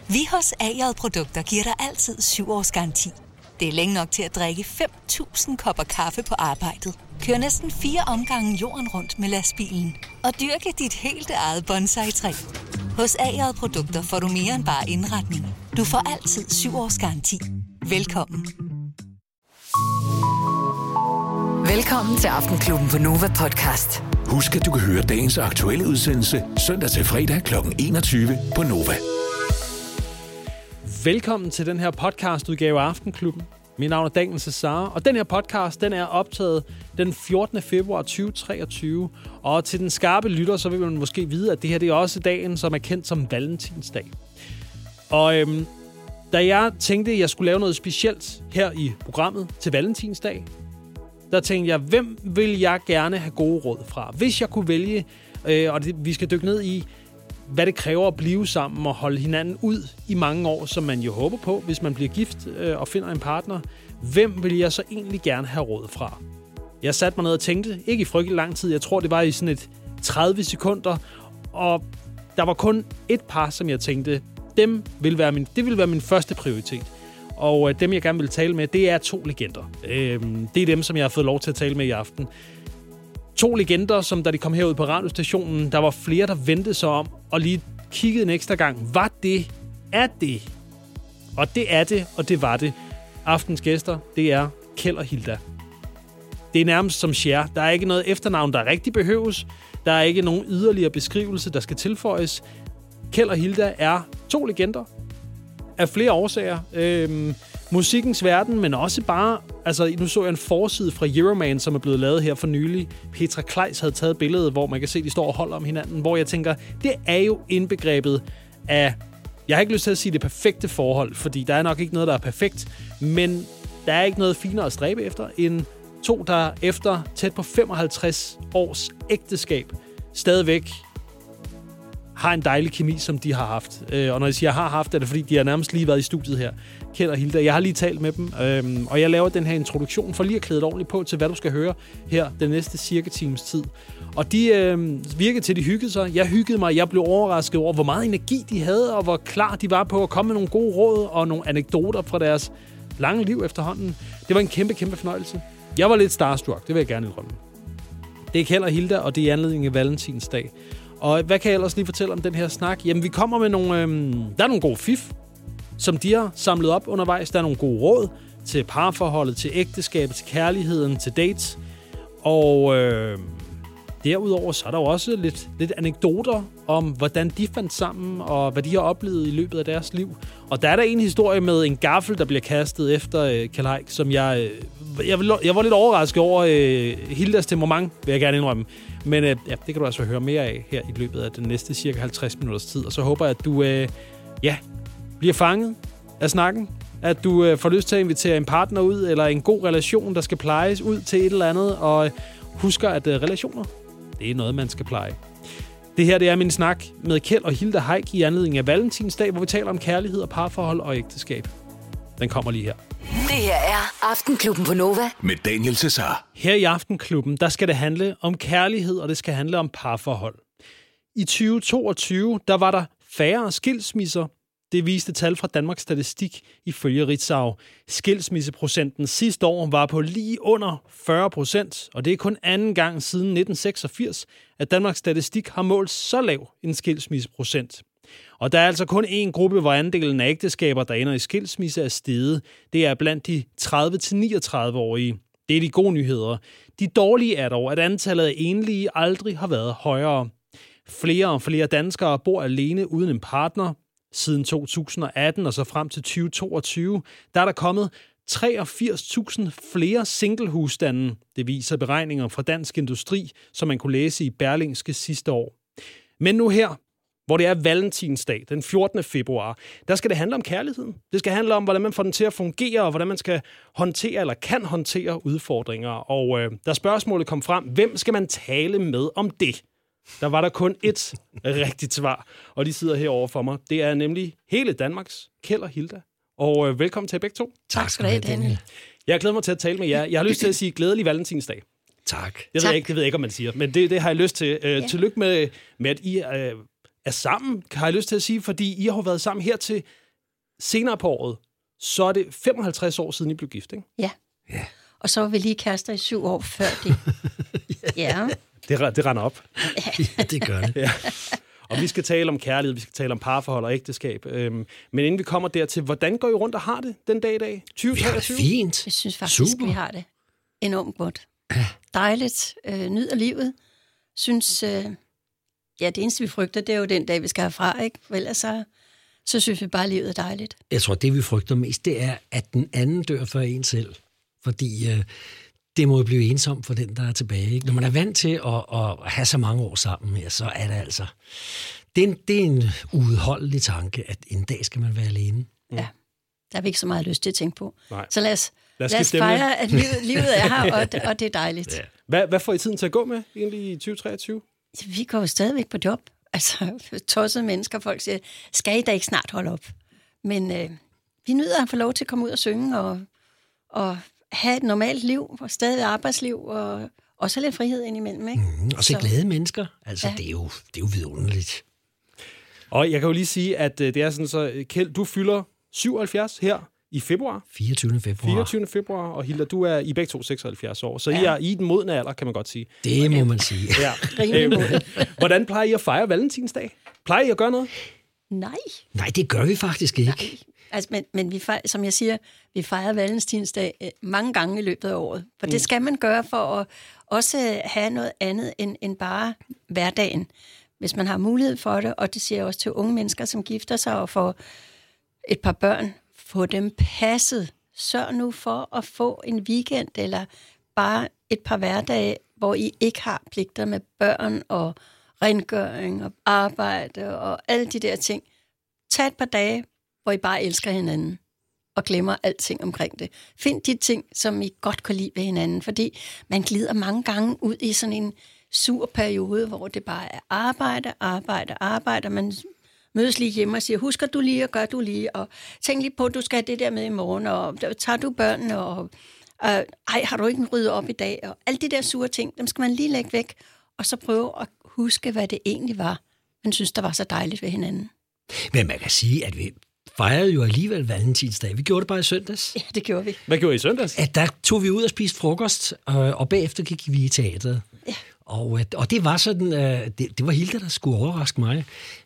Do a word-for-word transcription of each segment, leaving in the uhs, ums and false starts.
Vi hos A J Produkter giver dig altid syv års garanti. Det er længe nok til at drikke fem tusind kopper kaffe på arbejdet. Kør næsten fire omgange jorden rundt med lastbilen. Og dyrke dit helt eget bonsai-træ. Hos A J Produkter får du mere end bare indretning. Du får altid syv års garanti. Velkommen. Velkommen til Aftenklubben på Nova Podcast. Husk, at du kan høre dagens aktuelle udsendelse søndag til fredag kl. enogtyve på Nova. Velkommen til den her podcastudgave af Aftenklubben. Mit navn er Daniel Cesar, og den her podcast den er optaget den fjortende februar to tusind treogtyve. Og til den skarpe lytter, så vil man måske vide, at det her det er også dagen, som er kendt som Valentinsdag. Og øhm, da jeg tænkte, at jeg skulle lave noget specielt her i programmet til Valentinsdag, der tænkte jeg, hvem vil jeg gerne have gode råd fra? Hvis jeg kunne vælge, øh, og det, vi skal dykke ned i, hvad det kræver at blive sammen og holde hinanden ud i mange år, som man jo håber på, hvis man bliver gift øh, og finder en partner. Hvem vil jeg så egentlig gerne have råd fra? Jeg satte mig ned og tænkte, ikke i frygtelig lang tid, jeg tror det var i sådan et tredive sekunder, og der var kun et par, som jeg tænkte, dem vil være min, det vil være min første prioritet. Og øh, dem, jeg gerne vil tale med, det er to legender. Øh, det er dem, som jeg har fået lov til at tale med i aften. To legender, som da de kom herud på radiostationen, der var flere, der ventede sig om og lige kiggede en ekstra gang. Var det? Er det? Og det er det, og det var det. Aftens gæster, det er Kjeld og Hilda. Det er nærmest som Cher. Der er ikke noget efternavn, der rigtig behøves. Der er ikke nogen yderligere beskrivelse, der skal tilføjes. Kjeld og Hilda er to legender af flere årsager. Øhm, musikkens verden, men også bare... Altså, nu så jeg en forside fra Euroman, som er blevet lavet her for nylig. Petra Kleis havde taget billedet, hvor man kan se, de står og holder om hinanden. Hvor jeg tænker, det er jo indbegrebet af... Jeg har ikke lyst til at sige det perfekte forhold, fordi der er nok ikke noget, der er perfekt. Men der er ikke noget finere at stræbe efter, end to, der efter tæt på femoghalvtreds års ægteskab stadigvæk har en dejlig kemi, som de har haft. Øh, og når jeg siger har haft, er det fordi, de har nærmest lige været i studiet her. Kjeld og Hilda, jeg har lige talt med dem, øhm, og jeg laver den her introduktion for lige at klæde ordentligt på til, hvad du skal høre her den næste cirka times tid. Og de øh, virkede til, de hyggede sig. Jeg hyggede mig, jeg blev overrasket over, hvor meget energi de havde, og hvor klar de var på at komme med nogle gode råd og nogle anekdoter fra deres lange liv efterhånden. Det var en kæmpe, kæmpe fornøjelse. Jeg var lidt starstruck, det vil jeg gerne indrømme. Det er Kjeld og Hilda, og det er i anledning af Valentinsdag. Og hvad kan jeg ellers lige fortælle om den her snak? Jamen, vi kommer med nogle... Øhm, der er nogle gode fif, som de har samlet op undervejs. Der er nogle gode råd til parforholdet, til ægteskabet, til kærligheden, til dates. Og øh, derudover så er der jo også lidt, lidt anekdoter om, hvordan de fandt sammen, og hvad de har oplevet i løbet af deres liv. Og der er der en historie med en gaffel, der bliver kastet efter øh, Kjeld Haik, som jeg... Øh, jeg, jeg var lidt overrasket over øh, Hildas temperament, vil jeg gerne indrømme. Men øh, ja, det kan du altså høre mere af her i løbet af den næste cirka halvtreds minutters tid. Og så håber jeg, at du øh, ja, bliver fanget af snakken. At du øh, får lyst til at invitere en partner ud, eller en god relation, der skal plejes ud til et eller andet. Og husker, at øh, relationer, det er noget, man skal pleje. Det her, det er min snak med Kjeld og Hilda Haik i anledning af Valentinsdag, hvor vi taler om kærlighed og parforhold og ægteskab. Den kommer lige her. Det her er Aftenklubben på Nova. Med Daniel Cesar. Her i Aftenklubben, der skal det handle om kærlighed, og det skal handle om parforhold. I tyve toogtyve, der var der færre skilsmisser. Det viste tal fra Danmarks Statistik ifølge Ritzau. Skilsmisseprocenten sidste år var på lige under fyrre procent, og det er kun anden gang siden nitten seksogfirs, at Danmarks Statistik har målt så lav en skilsmisseprocent. Og der er altså kun én gruppe, hvor andelen af ægteskaber, der ender i skilsmisse, er steget. Det er blandt de tredive til niogtredive-årige. Det er de gode nyheder. De dårlige er dog, at antallet af enlige aldrig har været højere. Flere og flere danskere bor alene uden en partner. Siden to tusind atten og så frem til tyve toogtyve, der er der kommet treogfirs tusind flere singlehusstande. Det viser beregninger fra Dansk Industri, som man kunne læse i Berlingske sidste år. Men nu her, hvor det er Valentinsdag, den fjortende februar, der skal det handle om kærligheden. Det skal handle om, hvordan man får den til at fungere, og hvordan man skal håndtere eller kan håndtere udfordringer. Og øh, da spørgsmålet kom frem, hvem skal man tale med om det? Der var der kun ét rigtigt svar, og de sidder herovre for mig. Det er nemlig hele Danmarks Kjeld og Hilda. Og øh, velkommen til begge to. Tak skal du have, Daniel. Jeg glæder mig til at tale med jer. Jeg har lyst til at sige glædelig Valentinsdag. Tak. Det ved, tak. jeg ikke, det ved jeg ikke, om man siger, men det, det har jeg lyst til. Øh, ja. Tillykke med, med, at I øh, er sammen, har jeg lyst til at sige, fordi I har været sammen her til senere på året. Så er det femoghalvtreds år siden, I blev gift, ikke? Ja. Ja. Og så var vi lige kærester i syv år før det. Ja. Det, det render op. Ja, det gør det. Ja. Og vi skal tale om kærlighed, vi skal tale om parforhold og ægteskab. Øhm, men inden vi kommer dertil, hvordan går I rundt og har det den dag i dag? tyve treogtyve? Ja, fint. Jeg synes faktisk, Super. vi har det enormt godt. Dejligt. Øh, nyder livet. Synes, øh, ja, det eneste, vi frygter, det er jo den dag, vi skal herfra, ikke? For ellers så, så synes vi bare, at livet er dejligt. Jeg tror, det vi frygter mest, det er, at den anden dør for en selv. Fordi øh, det må jo blive ensom for den, der er tilbage. Ikke? Når man er vant til at, at have så mange år sammen, ja, så er det altså... Det er, en, det er en uudholdelig tanke, at en dag skal man være alene. Mm. Ja, der har vi ikke så meget lyst til at tænke på. Nej. Så lad os, lad os, lad os fejre, at livet, livet er her, og, og det er dejligt. Ja. Hvad, hvad får I tiden til at gå med egentlig i tyve treogtyve? Vi går jo stadigvæk på job. Altså, tossede mennesker, folk siger, skal I da ikke snart holde op? Men øh, vi nyder at få lov til at komme ud og synge, og, og have et normalt liv, og stadig arbejdsliv, og også lidt frihed indimellem, ikke? Mm, og se så glade mennesker. Altså, ja. det, er jo, det er jo vidunderligt. Og jeg kan jo lige sige, at det er sådan så, Kjeld, du fylder syvoghalvfjerds her i februar. fireogtyvende februar. fireogtyvende februar, og Hilda, du er i begge to seksoghalvfjerds år, så ja. I er i den modne alder, kan man godt sige. Det må man sige. Ja. Rimelig moden. Hvordan plejer I at fejre valentinsdag? Plejer I at gøre noget? Nej. Nej, det gør vi faktisk ikke. Nej. Altså, men men vi fejrer, som jeg siger, vi fejrer valentinsdag øh, mange gange i løbet af året. For mm. det skal man gøre for at også have noget andet end, end bare hverdagen. Hvis man har mulighed for det, og det siger jeg også til unge mennesker, som gifter sig og får et par børn, få dem passet. Sørg nu for at få en weekend eller bare et par hverdage, hvor I ikke har pligter med børn og rengøring og arbejde og alle de der ting. Tag et par dage, hvor I bare elsker hinanden og glemmer alting omkring det. Find de ting, som I godt kan lide ved hinanden, fordi man glider mange gange ud i sådan en sur periode, hvor det bare er arbejde, arbejde, arbejde, man mødes lige hjemme og siger, husker du lige, og gør du lige, og tænk lige på, at du skal have det der med i morgen, og tager du børnene, og øh, ej, har du ikke ryddet op i dag, og alle de der sure ting, dem skal man lige lægge væk, og så prøve at huske, hvad det egentlig var, man synes, der var så dejligt ved hinanden. Men man kan sige, at vi fejrede jo alligevel valentinsdag. Vi gjorde det bare i søndags. Ja, det gjorde vi. Hvad gjorde I i søndags? At der tog vi ud og spiste frokost, og bagefter gik vi i teateret. Ja. Og, og det var sådan, det, det var Hilda, der skulle overraske mig.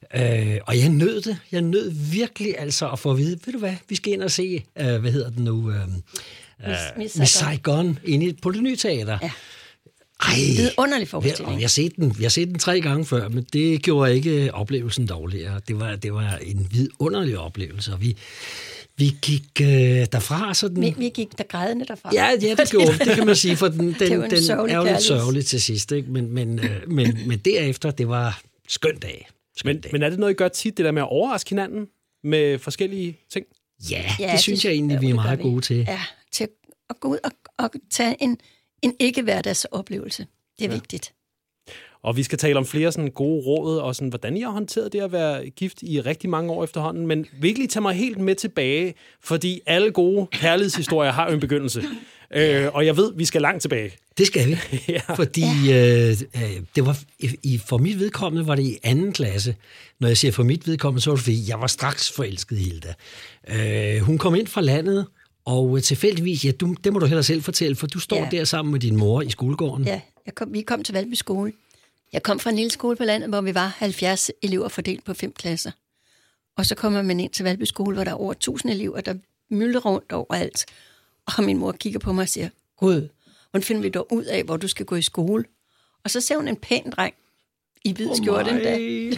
Og jeg nød det. Jeg nød virkelig altså at få at vide, ved du hvad, vi skal ind og se, hvad hedder det nu? Miss, Miss Saigon inde på det nye teater. Ja. Ej, det er en underlig forestilling. Jeg har set den, jeg har set den tre gange før, men det gjorde ikke oplevelsen dårligere. Det var, det var en vidunderlig oplevelse, og vi, vi gik øh, derfra sådan... Vi, vi gik der grædende derfra. Ja, ja, det gjorde det kan man sige, for den, den, den er jo lidt sørgelig til sidst, ikke? Men, men, øh, men, men derefter, det var skøn dag. Skøn Men, dag. men er det noget, I gør tit, det der med at overraske hinanden med forskellige ting? Ja, Ja, det synes jeg egentlig, jo, vi er det meget gør vi. gode til. Ja, til at gå ud og, og tage en, en ikke-hverdagsoplevelse. Det er ja. vigtigt. Og vi skal tale om flere sådan gode råd, og sådan, hvordan I har håndteret det at være gift i rigtig mange år efterhånden. Men virkelig tage mig helt med tilbage, fordi alle gode kærlighedshistorier har jo en begyndelse. Øh, og jeg ved, vi skal langt tilbage. Det skal vi, Ja. fordi øh, øh, det var, i, for mit vedkommende var det i anden klasse. Når jeg siger for mit vedkommende, så var det fordi, jeg var straks forelsket i Hilda. Øh, hun kom ind fra landet, og tilfældigvis, ja, du, det må du heller selv fortælle, for du står Ja. der sammen med din mor i skolegården. Ja, jeg kom, vi kom til Valby skole. Jeg kom fra en lille skole på landet, hvor vi var halvfjerds elever fordelt på fem klasser. Og så kommer man ind til Valby skole, hvor der er over tusind elever, der myldrer rundt overalt. Og min mor kigger på mig og siger, Gud, hvordan finder vi dog ud af, hvor du skal gå i skole? Og så ser hun en pæn dreng i hvid skjorte en dag.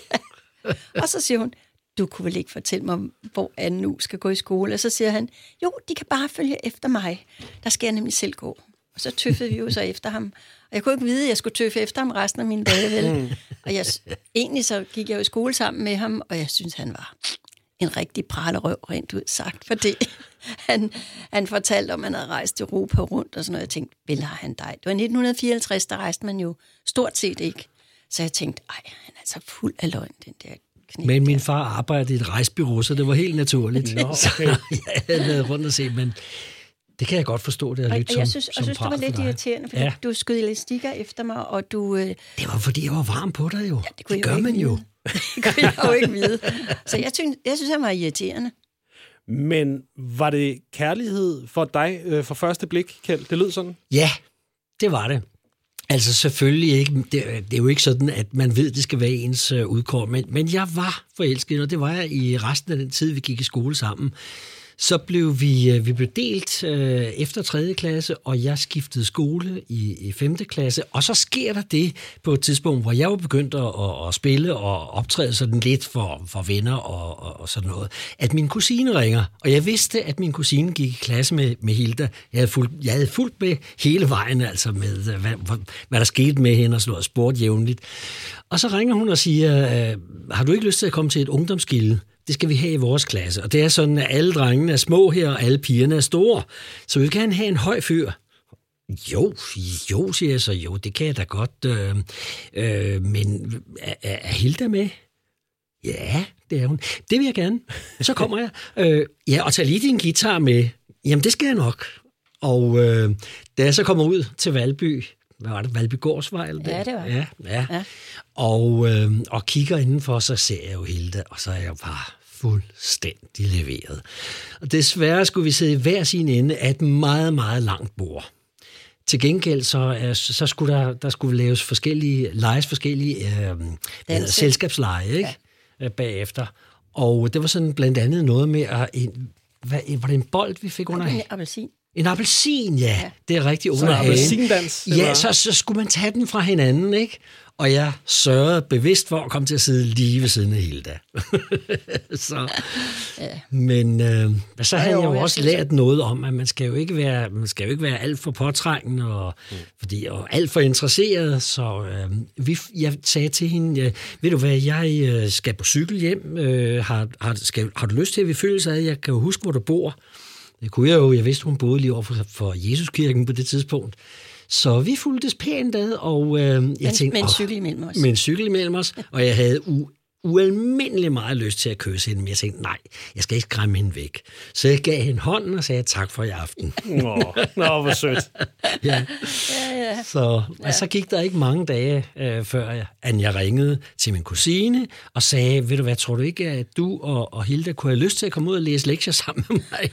Og så siger hun, du kunne vel ikke fortælle mig, hvor Anne nu skal gå i skole? Og så siger han, jo, de kan bare følge efter mig. Der skal jeg nemlig selv gå. Og så tøffede vi jo så efter ham. Og jeg kunne ikke vide, at jeg skulle tøffe efter ham resten af mine dage, vel? Og jeg, egentlig så gik jeg jo i skole sammen med ham, og jeg synes, han var en rigtig pralerøv, rent ud sagt. Fordi han, han fortalte om, at han havde rejst Europa rundt og sådan noget. Jeg tænkte, vel har han dig? Det var nitten fireoghalvtreds, der rejste man jo stort set ikke. Så jeg tænkte, ej, han er altså fuld af løgn, den der knæk. Men min der. far arbejdede i et rejsbureau, så det var helt naturligt. Nå, okay. Så jeg havde været rundt og se, men det kan jeg godt forstå, det har lyttet Og som jeg synes, som og synes det var pral for lidt dig. irriterende, fordi Ja. ja. du skød elastikker efter mig, og du... Øh, Det var, fordi jeg var varm på dig jo. Ja, det kunne det jeg gør jo man ikke jo. vide. Det kunne jeg jo ikke vide. Så jeg synes, jeg synes han var irriterende. Men var det kærlighed for dig øh, for første blik, Kjeld? Det lød sådan? Ja, det var det. Altså selvfølgelig ikke. Det, det er jo ikke sådan, at man ved, at det skal være ens øh, udkår. Men, men jeg var forelsket, og det var jeg i resten af den tid, vi gik i skole sammen. Så blev vi, øh, vi blev delt øh, efter tredje klasse, og jeg skiftede skole i, i femte klasse. Og så sker der det på et tidspunkt, hvor jeg var begyndt at, at, at spille og optræde sådan lidt for, for venner og, og, og sådan noget, at min kusine ringer. Og jeg vidste, at min kusine gik i klasse med, med Hilda. Jeg havde, fulgt, jeg havde fulgt med hele vejen, altså med, hvad, hvad, hvad der skete med hende og sådan noget, sport jævnligt. Og så ringer hun og siger, øh, har du ikke lyst til at komme til et ungdomsgilde? Det skal vi have i vores klasse. Og det er sådan, at alle drengene er små her, og alle pigerne er store. Så vi vil gerne have en høj fyr. Jo, jo, siger jeg så. Jo, det kan jeg da godt. Øh, øh, men er, er Hilda med? Ja, det er hun. Det vil jeg gerne. Så kommer jeg. Øh, ja, og tag lige din guitar med. Jamen, det skal jeg nok. Og øh, da jeg så kommer ud til Valby, hvad var det, Valby Gårdsvej? Eller det? Ja, det var ja, ja. ja. Og, øh, og kigger indenfor, så ser jeg jo Hilda, og så er jeg jo bare fuldstændig leveret. Og desværre skulle vi sidde i hver sin ende af et meget, meget langt bord. Til gengæld så, så skulle der, der skulle laves forskellige, lejes forskellige øh, selskabsleje, ikke? Ja. Bagefter. Og det var sådan blandt andet noget med, at en, hvad, var det en bold, vi fik under? En appelsin. En appelsin, ja. ja. Det er rigtig under hagen. hagen. Appelsindans. Ja, så, så skulle man tage den fra hinanden, ikke? Og jeg sørgede bevidst for at komme til at sidde lige ved siden af Hilda. så, ja. Men øh, så havde jeg jo også lært noget om, at man skal jo ikke være, man skal jo ikke være alt for påtrængende og, mm. fordi, og alt for interesseret. Så øh, vi, jeg sagde til hende, ja, ved du hvad, jeg øh, skal på cykel hjem. Øh, har, har, skal, har du lyst til, at vi føles ad? Jeg kan jo huske, hvor du bor. Det kunne jeg jo. Jeg vidste, hun boede lige over for, for Jesuskirken på det tidspunkt. Så vi fulgtes pænt ad, og øh, jeg men, tænkte... Med en cykel imellem os. Med en cykel imellem os, og jeg havde u- ualmindelig meget lyst til at kysse hende, men jeg tænkte, nej, jeg skal ikke skræmme hende væk. Så jeg gav hende hånden og sagde tak for i aften. Nå, nå hvor sødt. ja. Ja, ja. Så, og så gik der ikke mange dage, øh, før jeg, at jeg ringede til min kusine og sagde, ved du hvad, tror du ikke, at du og, og Hilda kunne have lyst til at komme ud og læse lektier sammen med mig?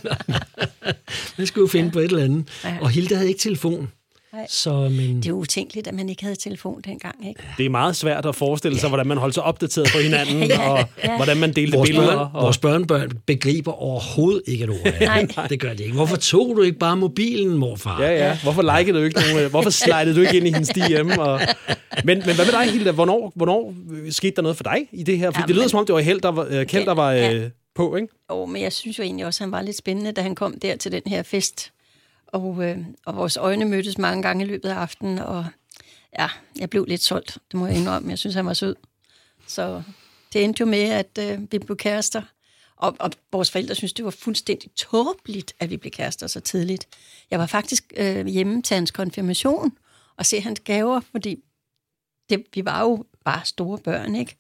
Man skulle jo finde ja. på et eller andet. Ja. Og Hilda havde ikke telefon. Så, men... Det er jo utænkeligt, at man ikke havde telefon dengang, ikke? Det er meget svært at forestille sig, ja. hvordan man holdt sig opdateret på hinanden, ja, og ja. hvordan man delte vores billeder. Børn, og... Vores børnebørn begriber overhovedet ikke et ord af det. Det gør de ikke. Hvorfor tog du ikke bare mobilen, morfar? Ja, ja. Hvorfor likede du ikke nogen? Hvorfor slidede du ikke ind i hendes D M? Og... Men, men hvad med dig, Hilda? Hvornår, hvornår skete der noget for dig i det her? For ja, det lyder, men... som om det var Kjeld, der var, Kjeld, der var ja. øh, på, ikke? Jo, men jeg synes jo egentlig også, at han var lidt spændende, da han kom der til den her fest. Og, øh, og vores øjne mødtes mange gange i løbet af aftenen, og ja, jeg blev lidt solgt, det må jeg indrømme. Jeg synes, han var sød. Så det endte jo med, at øh, vi blev kærester. Og, og vores forældre synes, det var fuldstændig tåbeligt, at vi blev kærester så tidligt. Jeg var faktisk øh, hjemme til hans konfirmation og se hans gaver, fordi det, vi var jo bare store børn, ikke?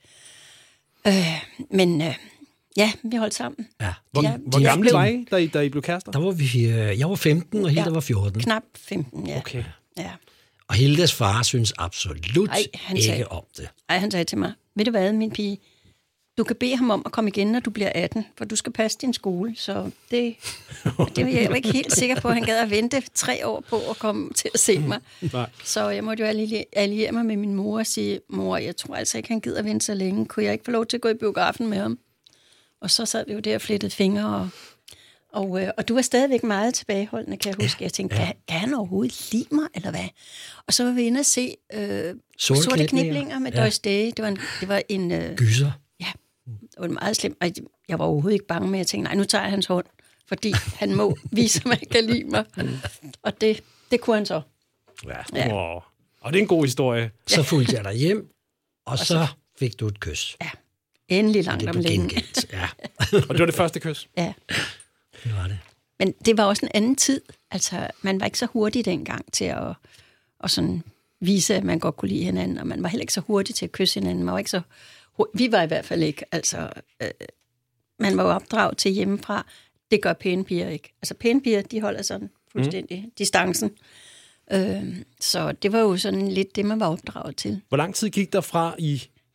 Øh, men... Øh, Ja, vi holdt sammen. Ja. Hvor, ja, hvor gamle var I, da I, da I blev kærester? Der var vi, jeg var femten, og Hilda ja, var fjorten. Knap femten, ja. Okay. Ja. Og Hildas far synes absolut Ej, ikke sagde, om det. Nej, han sagde til mig, ved du hvad, min pige, du kan bede ham om at komme igen, når du bliver atten, for du skal passe din skole, så det, det var jeg jo ikke helt sikker på, at han gad at vente tre år på at komme til at se mig. Nej. Så jeg måtte jo alliere mig med min mor og sige, mor, jeg tror altså ikke, han gider vente så længe. Kunne jeg ikke få lov til at gå i biografen med ham? Og så sad vi jo der og flettede fingre, og, og, øh, og du var stadigvæk meget tilbageholdende, kan jeg huske. Jeg tænkte, ja. kan, kan han overhovedet lide mig, eller hvad? Og så var vi inde og se øh, Sorte, sorte kniblinger med ja. Doris Day. Det var en... Det var en øh, Gyser. Ja, det var meget slemt. Jeg var overhovedet ikke bange med, at jeg tænkte, nej, nu tager jeg hans hånd, fordi han må vise mig, at han kan lide mig. Og det, det kunne han så. Ja. Ja. Wow. Og det er en god historie. Så fulgte jeg dig hjem, og, og så, så fik du et kys. Ja. Endelig langt om længe. Ja. Og det var det første kys? Ja. Det var det. Men det var også en anden tid. Altså, man var ikke så hurtig dengang til at, at sådan vise, at man godt kunne lide hinanden, og man var heller ikke så hurtig til at kysse hinanden. Man var ikke så hurtig. Vi var i hvert fald ikke. Altså, øh, man var jo opdraget til hjemmefra. Det gør pæne piger ikke. Altså, pæne piger, de holder sådan fuldstændig mm. distancen. Øh, så det var jo sådan lidt det, man var opdraget til. Hvor lang tid gik der fra, I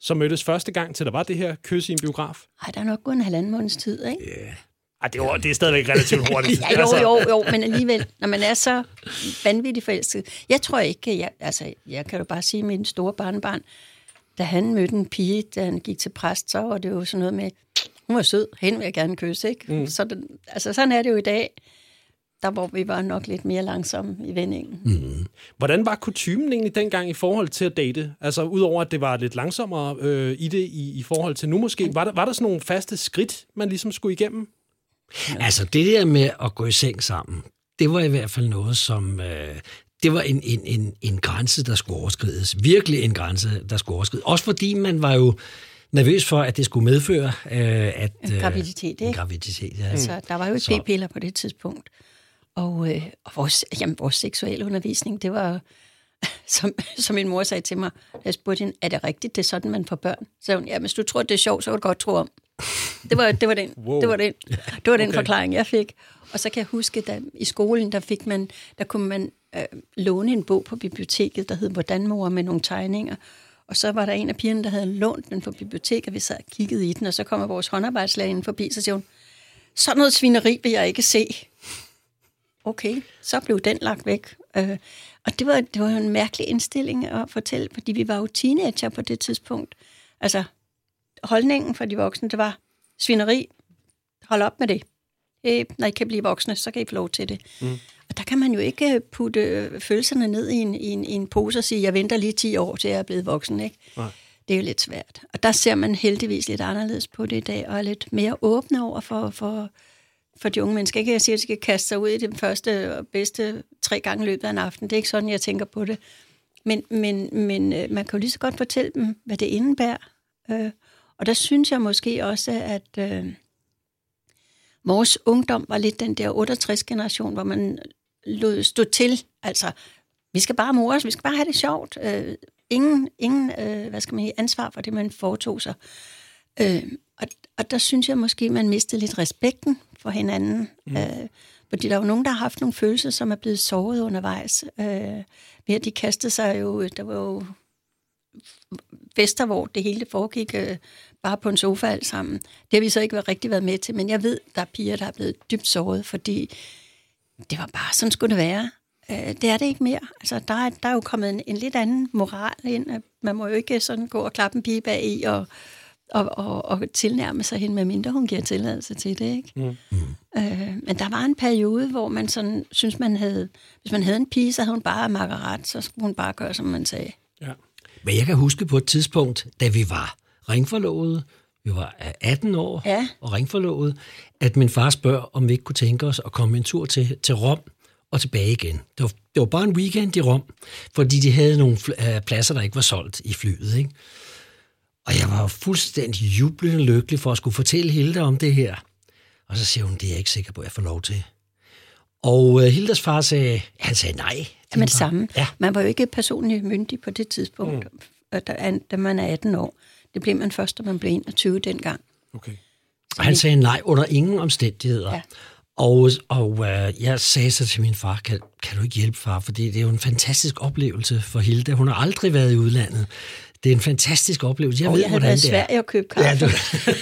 så mødtes første gang, til der var det her kys i en biograf? Ej, der er nok gået en halvanden måneds tid, ikke? Yeah. Ej, det, var, det er stadigvæk relativt hurtigt. Ja, jo, jo, jo, men alligevel, når man er så vanvittigt forelsket. Jeg tror ikke, jeg, altså, jeg kan jo bare sige, min store barnebarn, da han mødte en pige, da han gik til præst, så var det jo sådan noget med, hun var sød, hende vil jeg gerne kysse, ikke? Mm. Så det, altså, sådan er det jo i dag, der hvor vi var nok lidt mere langsomme i vendingen. Mm. Hvordan var kutymen egentlig dengang i forhold til at date? Altså, udover at det var lidt langsommere øh, i det i, i forhold til nu måske, var der, var der sådan nogle faste skridt, man ligesom skulle igennem? Altså, det der med at gå i seng sammen, det var i hvert fald noget, som... Øh, det var en, en, en, en grænse, der skulle overskrides. Virkelig en grænse, der skulle overskrides. Også fordi man var jo nervøs for, at det skulle medføre... Øh, at, en graviditet, ikke? En graviditet, ja. Altså, der var jo ikke p-piller på det tidspunkt. Og, øh, og vores, jamen, vores seksuelle undervisning, det var... Som, som min mor sagde til mig, da jeg spurgte hende, er det rigtigt, det er sådan, man får børn? Så sagde hun, ja, hvis du tror, det er sjovt, så kan du godt tro om. Det var, det var den, wow. det var den, det var den okay. forklaring, jeg fik. Og så kan jeg huske, at i skolen, der fik man, der kunne man øh, låne en bog på biblioteket, der hed Hvordan mor, med nogle tegninger. Og så var der en af pigerne, der havde lånt den på biblioteket, og vi sad og kiggede i den, og så kommer vores håndarbejdslærer forbi, så siger hun, sådan noget svineri vil jeg ikke se. Okay, så blev den lagt væk. Øh, og det var, det var jo en mærkelig indstilling at fortælle, fordi vi var jo teenager på det tidspunkt. Altså, holdningen for de voksne, det var svineri. Hold op med det. Øh, når I kan blive voksne, så kan I få lov til det. Mm. Og der kan man jo ikke putte følelserne ned i en, i en, i en pose og sige, jeg venter lige ti år, til jeg er blevet voksen, ikke? Nej. Det er jo lidt svært. Og der ser man heldigvis lidt anderledes på det i dag, og er lidt mere åbne over for... for for de unge mennesker. Ikke jeg siger, at de skal kaste sig ud i det første og bedste tre gange i løbet af en aften. Det er ikke sådan, jeg tænker på det. Men, men, men man kan jo lige så godt fortælle dem, hvad det indebærer. Øh, og der synes jeg måske også, at øh, vores ungdom var lidt den der otteogtres-generation, hvor man lod stå til. Altså, vi skal bare mores, vi skal bare have det sjovt. Øh, ingen ingen øh, hvad skal man sige, ansvar for det, man foretog sig. Øh, og, og der synes jeg måske, man mistede lidt respekten for hinanden. Mm. Øh, fordi der er jo nogen, der har haft nogle følelser, som er blevet såret undervejs. Øh, ved at de kastede sig jo... Der var jo fester, hvor det hele foregik øh, bare på en sofa alt sammen. Det har vi så ikke været rigtig været med til, men jeg ved, der er piger, der er blevet dybt såret, fordi det var bare, sådan skulle det være. Øh, det er det ikke mere. Altså, der, er, der er jo kommet en, en lidt anden moral ind. Man må jo ikke sådan gå og klappe en pige bag i og Og, og, og tilnærme sig hende, medmindre hun giver tilladelse til det, ikke? Mm. Øh, men der var en periode, hvor man sådan, synes man havde, hvis man havde en pige, så havde hun bare makkerret, så skulle hun bare gøre, som man sagde. Ja. Men jeg kan huske på et tidspunkt, da vi var ringforlovede, vi var atten år ja. og ringforlovede, at min far spørger, om vi ikke kunne tænke os at komme en tur til, til Rom og tilbage igen. Det var, det var bare en weekend i Rom, fordi de havde nogle pladser, der ikke var solgt i flyet, ikke? Og jeg var fuldstændig jublende lykkelig for at skulle fortælle Hilda om det her. Og så siger hun, det er jeg ikke sikker på, at jeg får lov til. Og uh, Hildas far sagde, han sagde nej. Ja, men samme. Ja. Man var jo ikke personligt myndig på det tidspunkt, mm. da, da man er atten år. Det blev man først, da man blev enogtyve dengang. Okay. Og han sagde nej under ingen omstændigheder. Ja. Og, og uh, jeg sagde så til min far, kan, kan du ikke hjælpe, far? Fordi det er jo en fantastisk oplevelse for Hilda. Hun har aldrig været i udlandet. Det er en fantastisk oplevelse. Jeg og ved, jeg havde hvordan været Sverige at købe kaffe. Ja, du...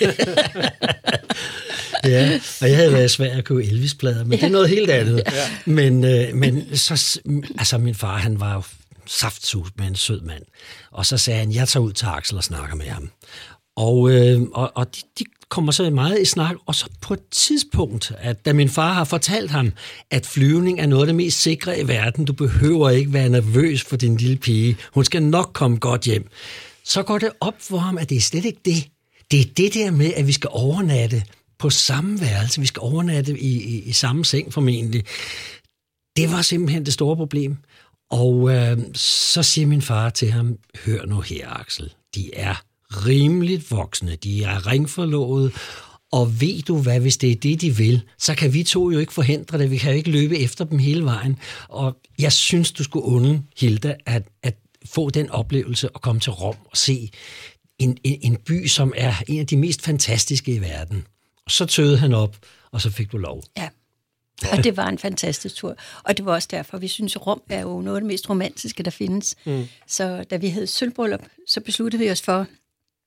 ja, og jeg havde været i Sverige at købe Elvis-plader, men ja. Det er noget helt andet. Ja. Men, øh, men så, altså min far, han var jo saftsus med en sød mand. Og så sagde han, jeg tager ud til Axel og snakker med ham. Og, øh, og, og de, de kommer så meget i snak, og så på et tidspunkt, at da min far har fortalt ham, at flyvning er noget af det mest sikre i verden, du behøver ikke være nervøs for din lille pige, hun skal nok komme godt hjem, så går det op for ham, at det er slet ikke det. Det er det der med, at vi skal overnatte på samme værelse, vi skal overnatte i, i, i samme seng formentlig. Det var simpelthen det store problem. Og øh, så siger min far til ham, hør nu her, Axel, de er rimeligt voksne, de er ringforlovet, og ved du hvad, hvis det er det, de vil, så kan vi to jo ikke forhindre det, vi kan jo ikke løbe efter dem hele vejen, og jeg synes, du skulle unde Hilda at, at få den oplevelse at komme til Rom og se en, en, en by, som er en af de mest fantastiske i verden. Og så tøede han op, og så fik du lov. Ja, og det var en fantastisk tur. Og det var også derfor, vi synes, Rom er jo noget af det mest romantiske, der findes. Mm. Så da vi havde sølvbryllup, så besluttede vi os for,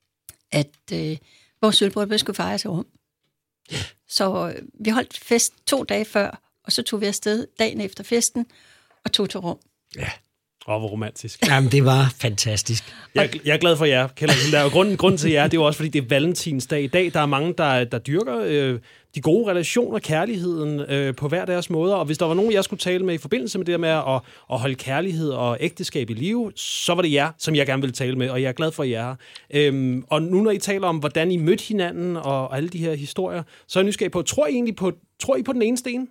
at øh, vores sølvbryllup skulle fejres i Rom. Ja. Så øh, vi holdt fest to dage før, og så tog vi afsted dagen efter festen, og tog til Rom. Ja. Åh, hvor romantisk. Jamen, det var fantastisk. Jeg, jeg er glad for jer, Kjeld. Der er jo grunden, grunden til jer, det er jo også, fordi det er valentinsdag i dag. Der er mange, der, der dyrker øh, de gode relationer, kærligheden øh, på hver deres måder. Og hvis der var nogen, jeg skulle tale med i forbindelse med det med at, at holde kærlighed og ægteskab i live, så var det jer, som jeg gerne ville tale med, og jeg er glad for jer. Øhm, og nu når I taler om, hvordan I mødte hinanden og, og alle de her historier, så er jeg nysgerrig på, tror I egentlig på, tror I på den ene sten?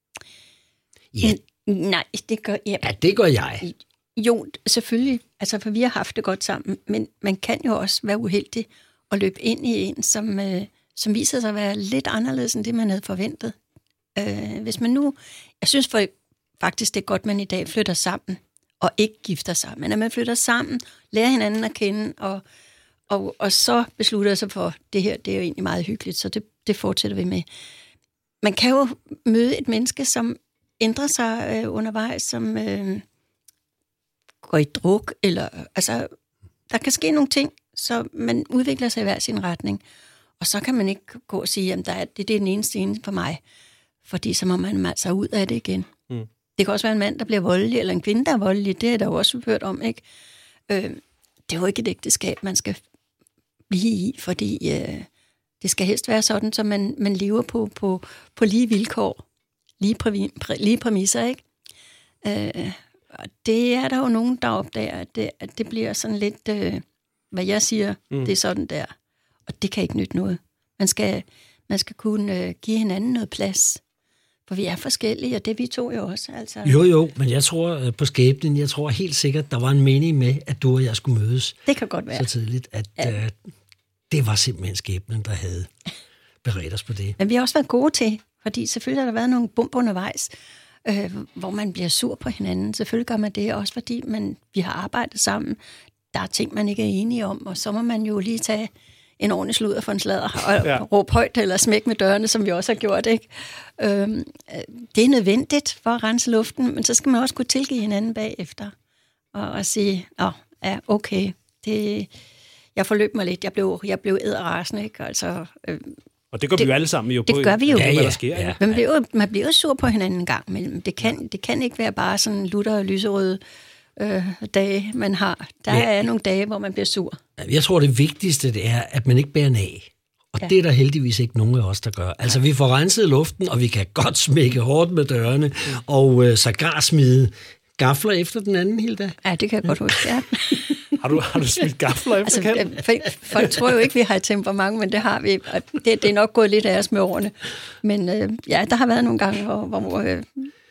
Ja. Nej, det gør jeg. Ja, det gør jeg. Jo, selvfølgelig. Altså, for vi har haft det godt sammen. Men man kan jo også være uheldig og løbe ind i en, som, øh, som viser sig at være lidt anderledes end det, man havde forventet. Øh, hvis man nu... Jeg synes for, faktisk, det er godt, man i dag flytter sammen og ikke gifter sig. Men at man flytter sammen, lærer hinanden at kende, og, og, og så beslutter sig for, det her, det er jo egentlig meget hyggeligt, så det, det fortsætter vi med. Man kan jo møde et menneske, som ændrer sig øh, undervejs, som... Øh, går i druk, eller altså, der kan ske nogle ting, så man udvikler sig i hver sin retning. Og så kan man ikke gå og sige, at der er, det, det er den eneste ene for mig, fordi så må man altså ud af det igen. Mm. Det kan også være en mand, der bliver voldelig, eller en kvinde, der er voldelig, det er der jo også hørt om, ikke? Øh, det er jo ikke et ægteskab, man skal blive i, fordi øh, det skal helst være sådan, så man, man lever på, på, på lige vilkår, lige, præ, præ, lige præmisser, ikke? Øh, Og det er der jo nogen, der opdager, at det, at det bliver sådan lidt, øh, hvad jeg siger, mm. det er sådan der. Og det kan ikke nytte noget. Man skal, man skal kunne øh, give hinanden noget plads. For vi er forskellige, og det er vi to jo også. Altså. Jo, jo, men jeg tror øh, på skæbnen, jeg tror helt sikkert, der var en mening med, at du og jeg skulle mødes. Det kan godt være. Så tidligt, at ja. øh, det var simpelthen skæbnen, der havde beredt os på det. Men vi har også været gode til, fordi selvfølgelig har der været nogle bump undervejs, Øh, hvor man bliver sur på hinanden. Selvfølgelig gør man det, også fordi man, vi har arbejdet sammen. Der er ting, man ikke er enige om, og så må man jo lige tage en ordentlig sludder for en sladder, og ja. råbe højt eller smække med dørene, som vi også har gjort, ikke? Øhm, det er nødvendigt for at rense luften, men så skal man også kunne tilgive hinanden bagefter, og, og sige, åh, ja, okay, det, jeg forløb mig lidt, jeg blev, jeg blev edderrasende, ikke? Altså... Øh, Og det gør det, vi jo alle sammen jo det på, gør vi jo. Ja, ja, hvad der sker. ja. Man bliver, jo, man bliver jo sur på hinanden en gang imellem. Det kan, det kan ikke være bare sådan lutter og lyserøde øh, dage, man har. Der ja. er nogle dage, hvor man bliver sur. Jeg tror, det vigtigste det er, at man ikke bærer af. Og ja. det er der heldigvis ikke nogen af os, der gør. Altså, vi får renset luften, og vi kan godt smække hårdt med dørene, mm. og øh, sågar smide gafler efter den anden, Hilda. Ja, det kan jeg godt huske, ja. Har du, har du smidt gafler efter, altså, Kjeld? Folk tror jo ikke, vi har et temperament, men det har vi. Og det, det er nok gået lidt af os med årene. Men øh, ja, der har været nogle gange, hvor, hvor øh,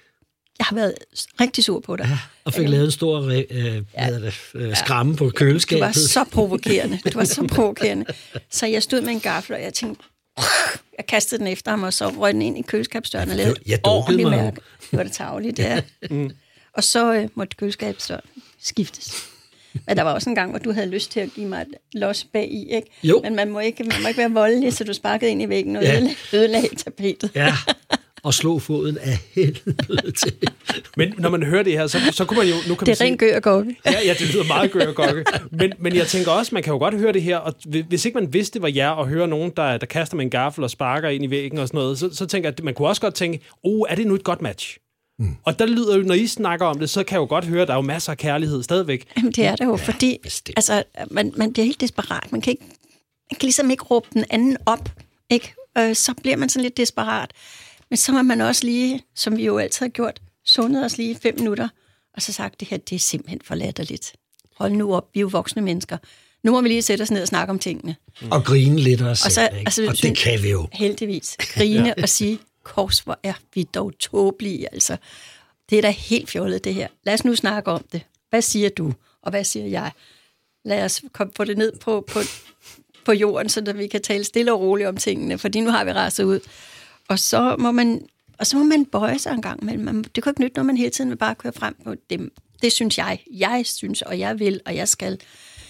jeg har været rigtig sur på dig. Ja, og fik øh, lavet en stor øh, hvad ja, det, øh, skramme på køleskabet. Du var så provokerende. Du var så provokerende. Så jeg stod med en gaffel, og jeg tænkte, jeg kastede den efter ham, og så røg den ind i køleskabsdøren og lavede jeg ordentligt mærke. Det var det tarveligt, ja. mm. Og så øh, måtte køleskabsdøren skiftes. Men der var også en gang, hvor du havde lyst til at give mig et los bag i, ikke? Jo. Men man må ikke, man må ikke være voldelig, så du sparkede ind i væggen og ja. ødelagde tapetet. Ja, og slog foden af helvede til. Men når man hører det her, så, så kunne man jo... Nu kan det er man ren gør og gokke. Ja, ja, det lyder meget gør og gokke. Men, men jeg tænker også, man kan jo godt høre det her, og hvis ikke man vidste, det var jer, og høre nogen, der, der kaster med en gaffel og sparker ind i væggen og sådan noget, så, så tænker jeg, at man kunne også godt tænke, oh, er det nu et godt match? Mm. Og der lyder jo, når I snakker om det, så kan jeg jo godt høre, at der er jo masser af kærlighed stadigvæk. Jamen, det er det jo, ja, fordi altså, man, man bliver helt desperat. Man kan, ikke, man kan ligesom ikke råbe den anden op, ikke? Øh, så bliver man sådan lidt desperat. Men så må man også lige, som vi jo altid har gjort, sundet os lige fem minutter, og så sagt, det her, det er simpelthen for latterligt. Hold nu op, vi er jo voksne mennesker. Nu må vi lige sætte os ned og snakke om tingene. Mm. Og grine lidt af os og, så, selv, altså, og det kan vi jo. Heldigvis. Grine ja. og sige, kors, hvor er vi dog tåbelige, altså. Det er da helt fjollet, det her. Lad os nu snakke om det. Hvad siger du, og hvad siger jeg? Lad os komme på det ned på, på, på jorden, så vi kan tale stille og roligt om tingene, fordi nu har vi raset ud. Og så må man, og så må man bøje sig en gang imellem. Det kan ikke nytte, når man hele tiden vil bare køre frem på det. Det synes jeg. Jeg synes, og jeg vil, og jeg skal.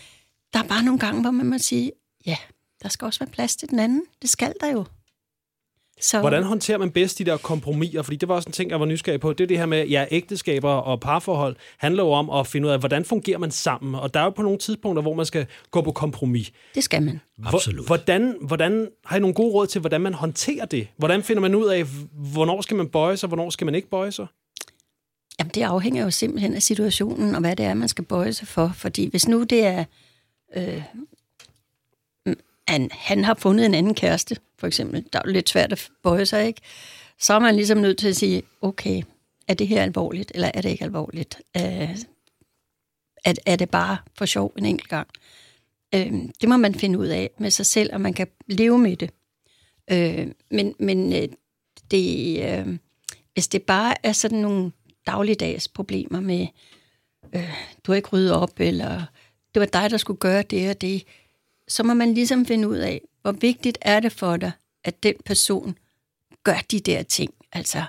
Der er bare nogle gange, hvor man må sige, ja, der skal også være plads til den anden. Det skal der jo. Så... Hvordan håndterer man bedst de der kompromiser? Fordi det var også en ting, jeg var nysgerrig på. Det er det her med, ja, ægteskaber og parforhold handler jo om at finde ud af, hvordan fungerer man sammen. Og der er jo på nogle tidspunkter, hvor man skal gå på kompromis. Det skal man. Absolut. Hvordan, hvordan har I nogle gode råd til, hvordan man håndterer det? Hvordan finder man ud af, hvornår skal man bøje sig, hvornår skal man ikke bøje sig? Jamen, det afhænger jo simpelthen af situationen, og hvad det er, man skal bøje sig for. Fordi hvis nu det er... Øh, han, han har fundet en anden kæreste, for eksempel, der er jo lidt svært at bøje sig, ikke? Så er man ligesom nødt til at sige, okay, er det her alvorligt, eller er det ikke alvorligt? Øh, er, er det bare for sjov en enkelt gang? Øh, det må man finde ud af med sig selv, og man kan leve med det. Øh, men men øh, det, øh, hvis det bare er sådan nogle dagligdags problemer med, øh, du har ikke ryddet op, eller det var dig, der skulle gøre det og det, så må man ligesom finde ud af, hvor vigtigt er det for dig, at den person gør de der ting. Altså,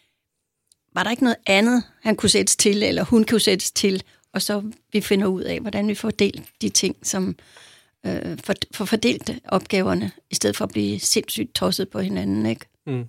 var der ikke noget andet, han kunne sættes til, eller hun kunne sættes til, og så vi finder ud af, hvordan vi får delt de ting, som øh, for, for fordelt opgaverne, i stedet for at blive sindssygt tosset på hinanden, ikke? Mm.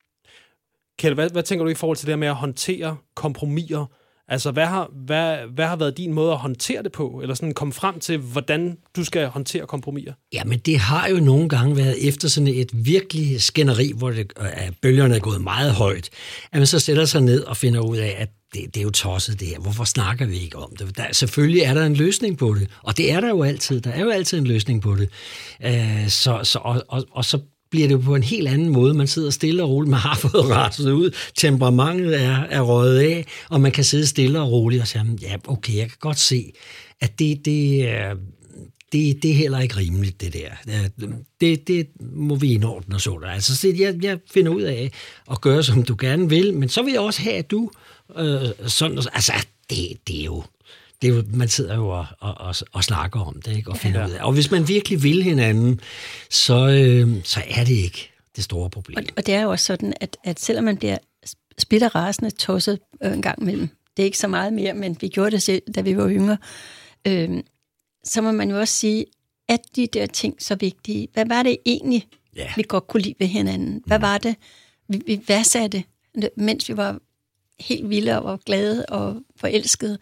Kjeld, hvad, hvad tænker du i forhold til det med at håndtere kompromiser? Altså, hvad har, hvad, hvad har været din måde at håndtere det på? Eller sådan komme frem til, hvordan du skal håndtere kompromiser? Jamen, det har jo nogle gange været efter sådan et virkelig skænderi, hvor det, at bølgerne er gået meget højt, at man så sætter sig ned og finder ud af, at det, det er jo tosset det her. Hvorfor snakker vi ikke om det? Der, selvfølgelig er der en løsning på det, og det er der jo altid. Der er jo altid en løsning på det. Uh, så, så, og, og, og så bliver det jo på en helt anden måde. Man sidder stille og roligt, man har fået renset ud, temperamentet er, er røget af, og man kan sidde stille og roligt og sige, ja, okay, jeg kan godt se, at det, det, det, det er heller ikke rimeligt, det der. Det, det må vi indordne og så der. Altså, så jeg, jeg finder ud af at gøre, som du gerne vil, men så vil jeg også have, at du øh, sådan, altså, det, det er jo Det er jo, man sidder jo og, og, og, og snakker om det, ikke? Og finder ja. ud af. Og hvis man virkelig vil hinanden, så, øh, så er det ikke det store problem. Og, og det er jo også sådan, at, at selvom man bliver splitterrasende tosset øh, en gang imellem, det er ikke så meget mere, men vi gjorde det selv, da vi var yngre, øh, så må man jo også sige, at de der ting så vigtige, hvad var det egentlig, ja. vi godt kunne lide ved hinanden? Hvad var det, vi, vi værdsatte, mens vi var helt vilde og var glade og forelskede?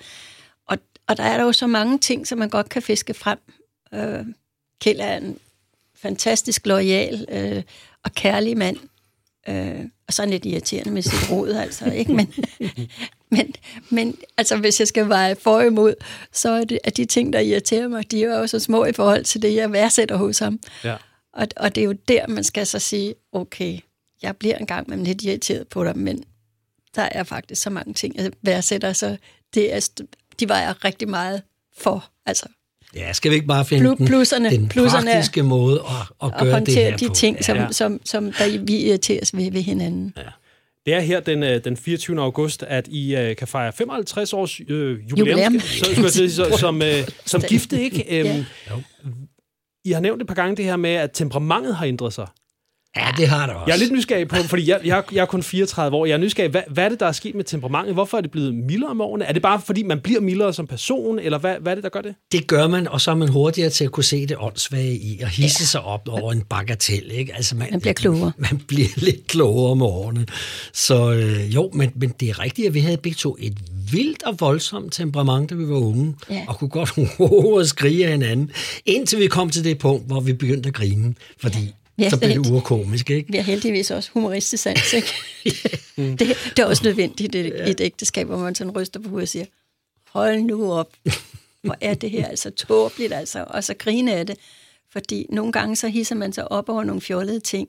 Og der er der jo så mange ting, som man godt kan fiske frem. Øh, Kjeld er en fantastisk loyal øh, og kærlig mand. Øh, og så lidt irriterende med sit råd, altså. Ikke? Men, men, men altså, hvis jeg skal veje for imod, så er det, at de ting, der irriterer mig, de er jo så små i forhold til det, jeg værdsætter hos ham. Ja. Og, og det er jo der, man skal så sige, okay, jeg bliver engang med lidt irriteret på dig, men der er faktisk så mange ting, jeg værdsætter, så det er... de vejer rigtig meget for, altså... Ja, skal vi ikke bare finde plusserne, den, den plusserne praktiske måde at, at gøre at det her de på? ting, som, ja. som, som der vi irriteres ved, ved hinanden. Ja. Det er her den, den fireogtyvende august, at I uh, kan fejre femoghalvtreds års øh, jubilæum, jubilæum. Så, så, så, så, som, øh, som gifte, ikke? Ja. Øhm, I har nævnt et par gange det her med, at temperamentet har ændret sig. Ja, det har det også. Jeg er lidt nysgerrig på, fordi jeg, jeg, jeg er kun fireogtredive år. Jeg er nysgerrig, hvad, hvad er det, der er sket med temperamentet? Hvorfor er det blevet mildere om årene? Er det bare, fordi man bliver mildere som person, eller hvad, hvad er det, der gør det? Det gør man, og så er man hurtigere til at kunne se det åndssvage i, og hisse ja. sig op over en bagatel, ikke? Altså, man, man bliver klogere. Man bliver lidt klogere med årene. Så øh, jo, men, men det er rigtigt, at vi havde begge to et vildt og voldsomt temperament, da vi var unge, ja. og kunne godt råbe og skrige af hinanden, indtil vi kom til det punkt, hvor vi begyndte at grine, fordi så blev det urkomisk, ikke? Vi har heldigvis også humoristisk sans, ikke? det, det er også nødvendigt i et, ja. et ægteskab, hvor man sådan ryster på hovedet og siger, hold nu op, hvor er det her altså tåbeligt, altså, og så grine af det. Fordi nogle gange så hisser man sig op over nogle fjollede ting.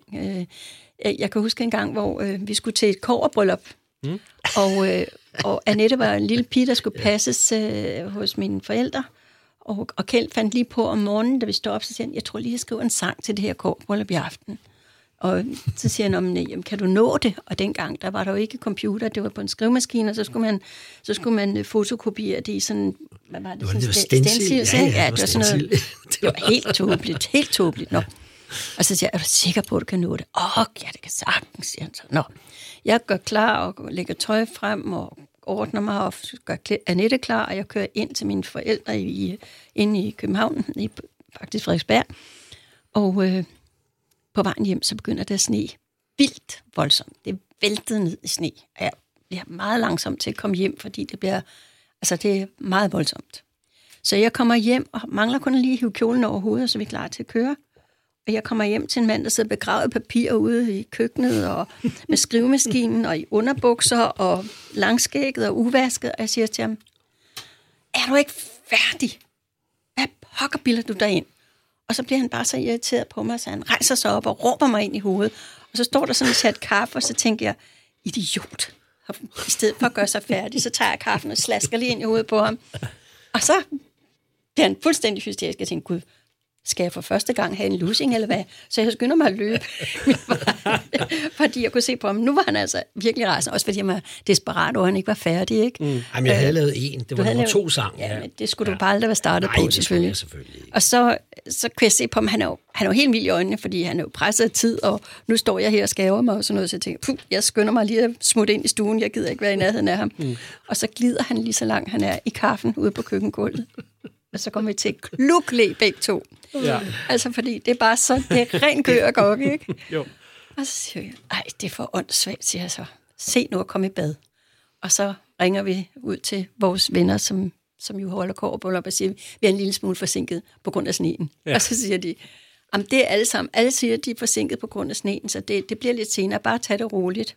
Jeg kan huske en gang, hvor vi skulle til et kobberbryllup, mm. og, og Annette var en lille pige, der skulle passes hos mine forældre. Og, og Kjeld fandt lige på om morgenen, da vi stod op, så siger han, jeg tror lige, jeg skriver en sang til det her kobberbryllup i aften. Og så siger han, om, jamen, kan du nå det? Og dengang, der var der jo ikke computer, det var på en skrivemaskine, og så skulle man, så skulle man fotokopiere det i sådan, hvad var det? Sådan det var stencil. stencil. Ja, ja, ja, det var sådan noget, det var helt tåbeligt, helt tåbeligt. Nå. Og så siger jeg, er du sikker på, at du kan nå det? Åh, oh, ja, det kan sagtens, siger han så. Nå, jeg går klar og lægger tøj frem og ordner mig og gør Annette klar, og jeg kører ind til mine forældre i, inde i København, i faktisk Frederiksberg. Og øh, på vejen hjem, så begynder det at sne vildt voldsomt. Det væltede ned i sne. Jeg bliver meget langsom til at komme hjem, fordi det bliver, altså det er meget voldsomt. Så jeg kommer hjem og mangler kun lige at hive kjolen over hovedet, så vi er klar til at køre. Og jeg kommer hjem til en mand, der sidder begravet i papir ude i køkkenet, og med skrivemaskinen, og i underbukser, og langskægget og uvasket. Og jeg siger til ham, er du ikke færdig? Hvad pokker bilder du derind? Og så bliver han bare så irriteret på mig, så han rejser sig op og råber mig ind i hovedet. Og så står der sådan en chat kaffe, og så tænker jeg, idiot. I stedet for at gøre sig færdig, så tager jeg kaffen og slasker lige ind i hovedet på ham. Og så bliver han fuldstændig hysterisk. Jeg tænker, gud, skal jeg for første gang have en lussing, eller hvad? Så jeg skynder mig at løbe, fordi jeg kunne se på ham. Nu var han altså virkelig rejsende, også fordi jeg var desperat over, han ikke var færdig, ikke? Mm. Jamen, jeg havde lavet en. Det var nummer to sang. Ja, men det skulle ja. du bare aldrig være startet Nej, på, selvfølgelig. Nej, selvfølgelig. Og så, så kunne jeg se på ham, han er, jo, han er jo helt vild i øjnene, fordi han er jo presset af tid, og nu står jeg her og skæver mig og sådan noget, så jeg tænker, puh, jeg skynder mig lige at smutte ind i stuen, jeg gider ikke være i nærheden af ham. Mm. Og så glider han lige så langt, han er i kaffen ude på køkkengulvet. Og så kommer vi til at klukle begge to. Ja. Altså, fordi det er bare så, det er ren gør og gokke, ikke? Jo. Og så siger jeg, ej, det er for åndssvagt, siger jeg så. Se nu at komme i bad. Og så ringer vi ud til vores venner, som, som jo holder kårbryllup, og siger, vi er en lille smule forsinket på grund af sneen. Ja. Og så siger de, jamen det er alle sammen. Alle siger, at de er forsinket på grund af sneen, så det, det bliver lidt senere. Bare tag det roligt.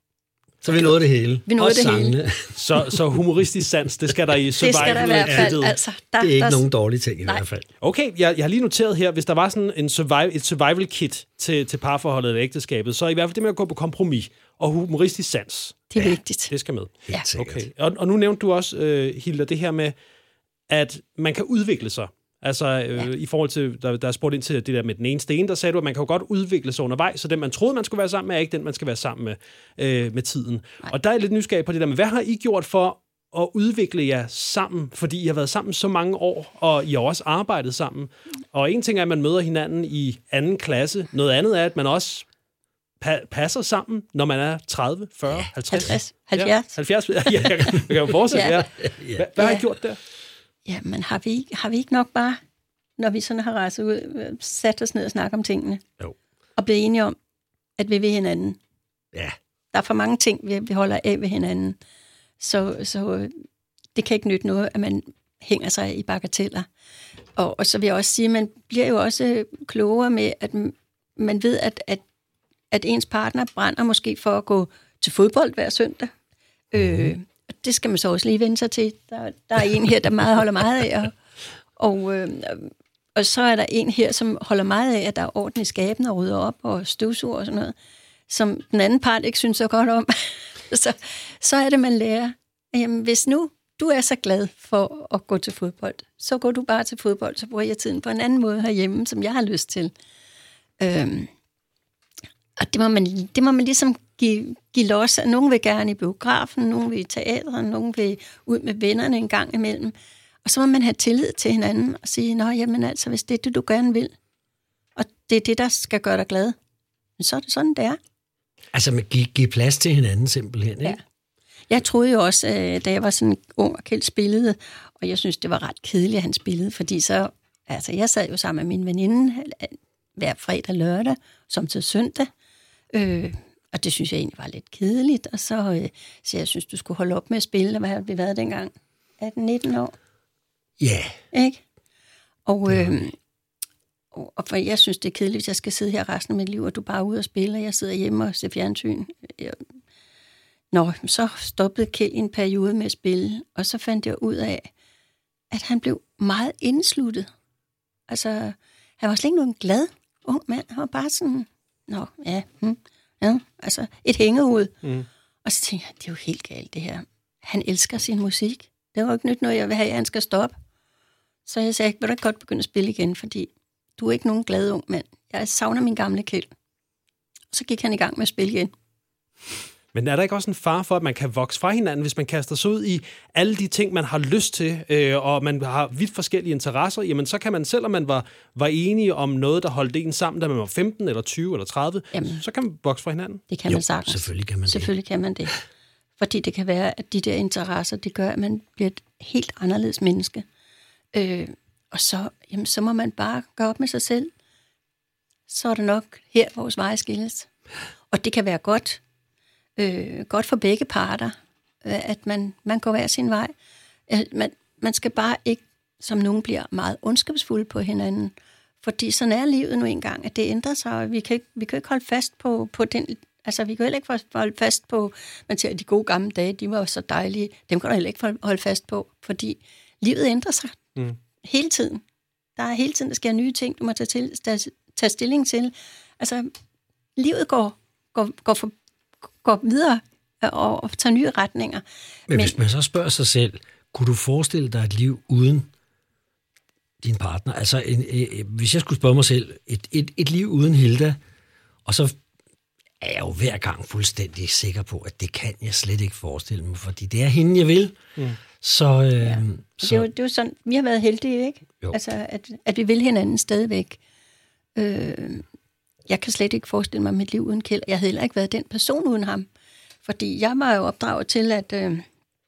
Så vi nåede det hele. Vi nåede det hele. så, så humoristisk sans, det skal der i survival. Det skal der i hvert fald. Altså, der, det er ikke der, nogen dårlige ting i nej. hvert fald. Okay, jeg, jeg har lige noteret her, hvis der var sådan en survival, et survival kit til, til parforholdet eller ægteskabet, så i hvert fald det med at gå på kompromis og humoristisk sans. Det er ja, vigtigt. Det skal med. Ja. Okay. Og, og nu nævnte du også, uh, Hilda, det her med, at man kan udvikle sig. Altså øh, ja. i forhold til, der, der er spurgt ind til det der med den ene sten, der sagde du, at man kan jo godt udvikle sig undervejs, så den, man troede, man skulle være sammen med, er ikke den, man skal være sammen med øh, med tiden. Nej. Og der er lidt nysgerrig på det der med, hvad har I gjort for at udvikle jer sammen? Fordi I har været sammen så mange år, og I har også arbejdet sammen. Og en ting er, at man møder hinanden i anden klasse. Noget andet er, at man også pa- passer sammen, når man er tredive, fyrre, halvtreds. halvtreds, halvfjerds. Ja, halvfjerds. Ja, jeg kan, jeg kan jo fortsætte. ja. Ja. Hvad, hvad har I gjort der? Ja, men har vi, har vi ikke nok bare, når vi sådan har rejset ud, sat os ned og snakket om tingene? Jo. Og blevet enige om, at vi vil hinanden. Ja. Der er for mange ting, vi, vi holder af ved hinanden. Så, så det kan ikke nytte noget, at man hænger sig i bagateller. Og, og så vil jeg også sige, at man bliver jo også klogere med, at man ved, at, at, at ens partner brænder måske for at gå til fodbold hver søndag. Mm. Øh, Det skal man så også lige vende sig til. Der, der er en her, der meget holder meget af. Og, og, øh, og så er der en her, som holder meget af, at der er orden i skaben og rydder op og støvsuger og sådan noget, som den anden part ikke synes så godt om. så, så er det, man lærer. Jamen, hvis nu du er så glad for at gå til fodbold, så går du bare til fodbold, så bruger jeg tiden på en anden måde herhjemme, som jeg har lyst til. Øhm, og det må man, det må man ligesom give, give los. Nogle vil gerne i biografen, nogle vil i teatret, nogle vil ud med vennerne en gang imellem. Og så må man have tillid til hinanden og sige, nå, jamen altså, hvis det er det, du gerne vil, og det er det, der skal gøre dig glad, så er det sådan, det er. Altså, med give, give plads til hinanden simpelthen, ikke? Ja. Jeg troede jo også, da jeg var sådan ung og Kjeld spillede, og jeg synes, det var ret kedeligt, at han spillede, fordi så, altså, jeg sad jo sammen med min veninde hver fredag og lørdag, som til søndag, øh, og det synes jeg egentlig var lidt kedeligt, og så, øh, så jeg synes, du skulle holde op med at spille, hvad har vi været dengang? atten nitten år? Ja. Yeah. Ikke? Og, øh, og, og for jeg synes, det er kedeligt, hvis jeg skal sidde her resten af mit liv, og du bare er ude og spille, og jeg sidder hjemme og ser fjernsyn. Jeg, Nå, så stoppede Kjeld en periode med at spille, og så fandt jeg ud af, at han blev meget indsluttet. Altså, han var slet ikke nogen glad ung mand. Han var bare sådan, nå, ja, hm, ja, altså et hængehoved. Mm. Og så tænkte jeg, det er jo helt galt det her. Han elsker sin musik. Det var jo ikke nyt noget, jeg vil have, at han skal stoppe. Så jeg sagde, vil du ikke godt begynde at spille igen, fordi du er ikke nogen glad ung mand. Jeg savner min gamle Kjeld. Og så gik han i gang med at spille igen. Men er der ikke også en fare for, at man kan vokse fra hinanden, hvis man kaster sig ud i alle de ting, man har lyst til, øh, og man har vidt forskellige interesser? Jamen, så kan man, selvom man var, var enige om noget, der holdt en sammen, da man var femten, eller tyve, eller tredive, jamen, så kan man vokse fra hinanden. Det kan jo, man sagtens. Selvfølgelig kan man det. Selvfølgelig kan man det. Fordi det kan være, at de der interesser, det gør, at man bliver et helt anderledes menneske. Øh, og så, jamen, så må man bare gøre op med sig selv. Så er det nok her, vores veje skilles. Og det kan være godt, øh, godt for begge parter, øh, at man, man går hver sin vej. Øh, man, man skal bare ikke, som nogen bliver, meget ondskabsfulde på hinanden. Fordi sådan er livet nu engang, at det ændrer sig, og vi kan ikke, vi kan ikke holde fast på, på den... Altså, vi kan heller ikke holde fast på... Man siger, at de gode gamle dage, de var så dejlige. Dem kan du heller ikke holde fast på, fordi livet ændrer sig mm. hele tiden. Der er hele tiden, der sker nye ting, du må tage, til, tage, tage stilling til. Altså, livet går, går, går, for, går videre og, og tager nye retninger. Men, Men hvis man så spørger sig selv, kunne du forestille dig et liv uden din partner? Altså, en, en, hvis jeg skulle spørge mig selv, et, et, et liv uden Hilda, og så er jeg jo hver gang fuldstændig sikker på, at det kan jeg slet ikke forestille mig, fordi det er hende, jeg vil. Mm. Så, øh, ja. så... Det, er jo, det er jo sådan, vi har været heldige, ikke? Jo. Altså, at, at vi vil hinanden stadigvæk. Øh, jeg kan slet ikke forestille mig mit liv uden Kjeld. Jeg havde heller ikke været den person uden ham. Fordi jeg var jo opdraget til, at, øh,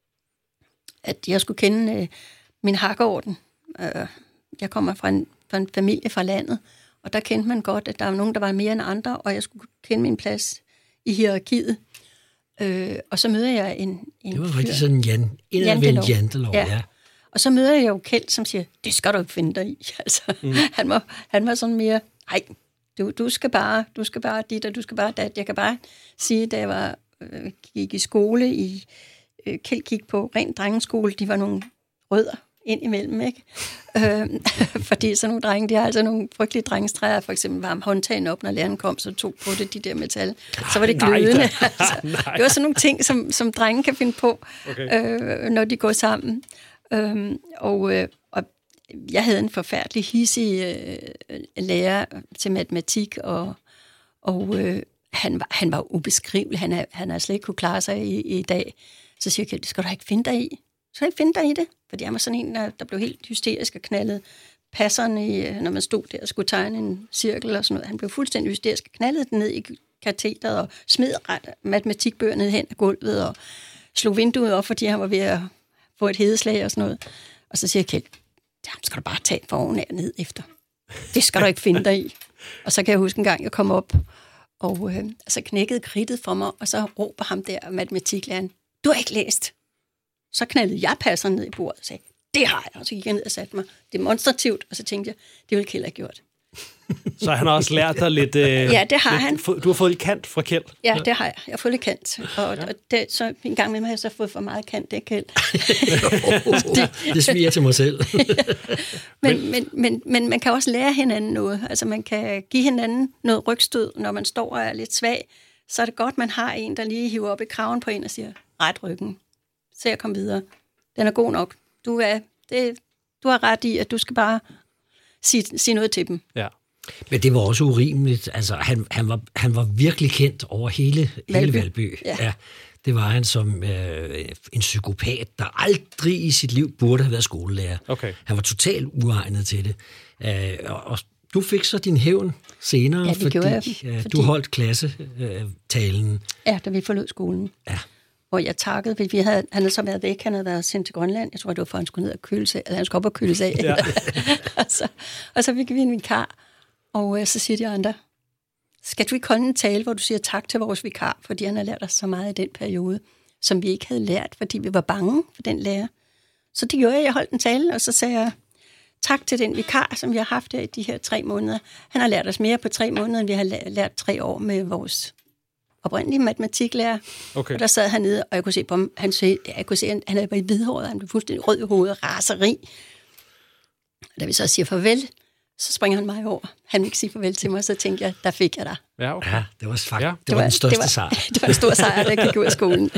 at jeg skulle kende øh, min hakkeorden. Øh, jeg kommer fra en, fra en familie fra landet, og der kendte man godt, at der var nogen, der var mere end andre, og jeg skulle kende min plads i hierarkiet. Øh, og så møder jeg en... en det var rigtig sådan en jan, jantelov. jantelov ja. ja. Og så møder jeg jo Kjeld, som siger, det skal du ikke finde dig i. Altså, mm. han, var, han var sådan mere, nej, du, du skal bare, du skal bare dit, og du skal bare dat. Jeg kan bare sige, da jeg var, øh, gik i skole, i øh, Kjeld gik på ren drengeskole, de var nogle rødder ind imellem, ikke? øh, fordi sådan nogle drenge, de har altså nogle frygtelige drengestræger, for eksempel varm håndtagen op, når læreren kom, så tog på det de der metal. Så var det glødende. altså, det var sådan nogle ting, som, som drenge kan finde på, okay. øh, når de går sammen. Øh, og, øh, og jeg havde en forfærdelig hissig øh, lærer til matematik, og, og øh, han, var, han var ubeskrivelig. Han har han er slet ikke kunne klare sig i, i dag. Så siger jeg, det skal du ikke finde dig i. Så ikke finde dig i det, fordi jeg var sådan en, der, der blev helt hysterisk og knaldede passerne, i, når man stod der og skulle tegne en cirkel og sådan noget. Han blev fuldstændig hysterisk og knaldede den ned i katedret og smed matematikbøger ned hen ad gulvet og slog vinduet op, fordi han var ved at få et hedeslag og sådan noget. Og så siger Kjeld, det skal du bare tage for oven af ned efter. Det skal du ikke finde dig i. Og så kan jeg huske en gang, jeg kom op og øh, altså knækkede kridtet for mig, og så råber ham der matematiklæreren, du har ikke læst. Så knaldede jeg passeren ned i bordet og sagde, det har jeg. Og så gik jeg ned og satte mig demonstrativt, og så tænkte jeg, det ville Kjeld have gjort. Så han har også lært dig lidt... Øh, ja, det har lidt, han. Du har fået lidt kant fra Kjeld. Ja, det har jeg. Jeg har fået lidt kant. Og, ja. og det, så en gang med mig har jeg så fået for meget kant, det er Kjeld. det, det sviger til mig selv. men, men, men, men man kan også lære hinanden noget. Altså man kan give hinanden noget rygstød, når man står og er lidt svag. Så er det godt, man har en, der lige hiver op i kraven på en og siger, ret ryggen. Så jeg kom videre. Den er god nok. Du, er, det, du har ret i, at du skal bare sige, sige noget til dem. Ja. Men det var også urimeligt. Altså, han, han, var, han var virkelig kendt over hele Valby. Hele Valby. Ja. Ja, det var han som øh, en psykopat, der aldrig i sit liv burde have været skolelærer. Okay. Han var totalt uegnet til det. Øh, og, og du fik så din hævn senere, ja, fordi, jeg, øh, fordi du holdt klassetalen. Øh, ja, da vi forlod skolen. Ja. Og jeg takkede, vi havde, han havde så været væk, han havde været sendt til Grønland. Jeg tror, det var for, han skulle ned og køle sig, eller han skulle op og køle sig af. Ja. og, så, og så fik vi en vikar, og øh, så siger de andre, skal du ikke holde en tale, hvor du siger tak til vores vikar, fordi han har lært os så meget i den periode, som vi ikke havde lært, fordi vi var bange for den lærer. Så det gjorde jeg, jeg holdt en tale, og så sagde jeg, tak til den vikar, som vi har haft her i de her tre måneder. Han har lært os mere på tre måneder, end vi har lært tre år med vores oprindelige matematiklærer. Okay. Og der sad han nede, og jeg kunne se på ham, han, så, jeg kunne se, han, han havde været hvidhåret, han blev fuldstændig rød i hovedet, raseri. Og da vi så siger farvel, så springer han mig over. Han vil ikke sige farvel til mig, så tænkte jeg, der fik jeg dig. Ja, okay. Ja, det var faktisk ja. det, det var den største det var, sejr. Det var en stor sejr, der gik ud af skolen.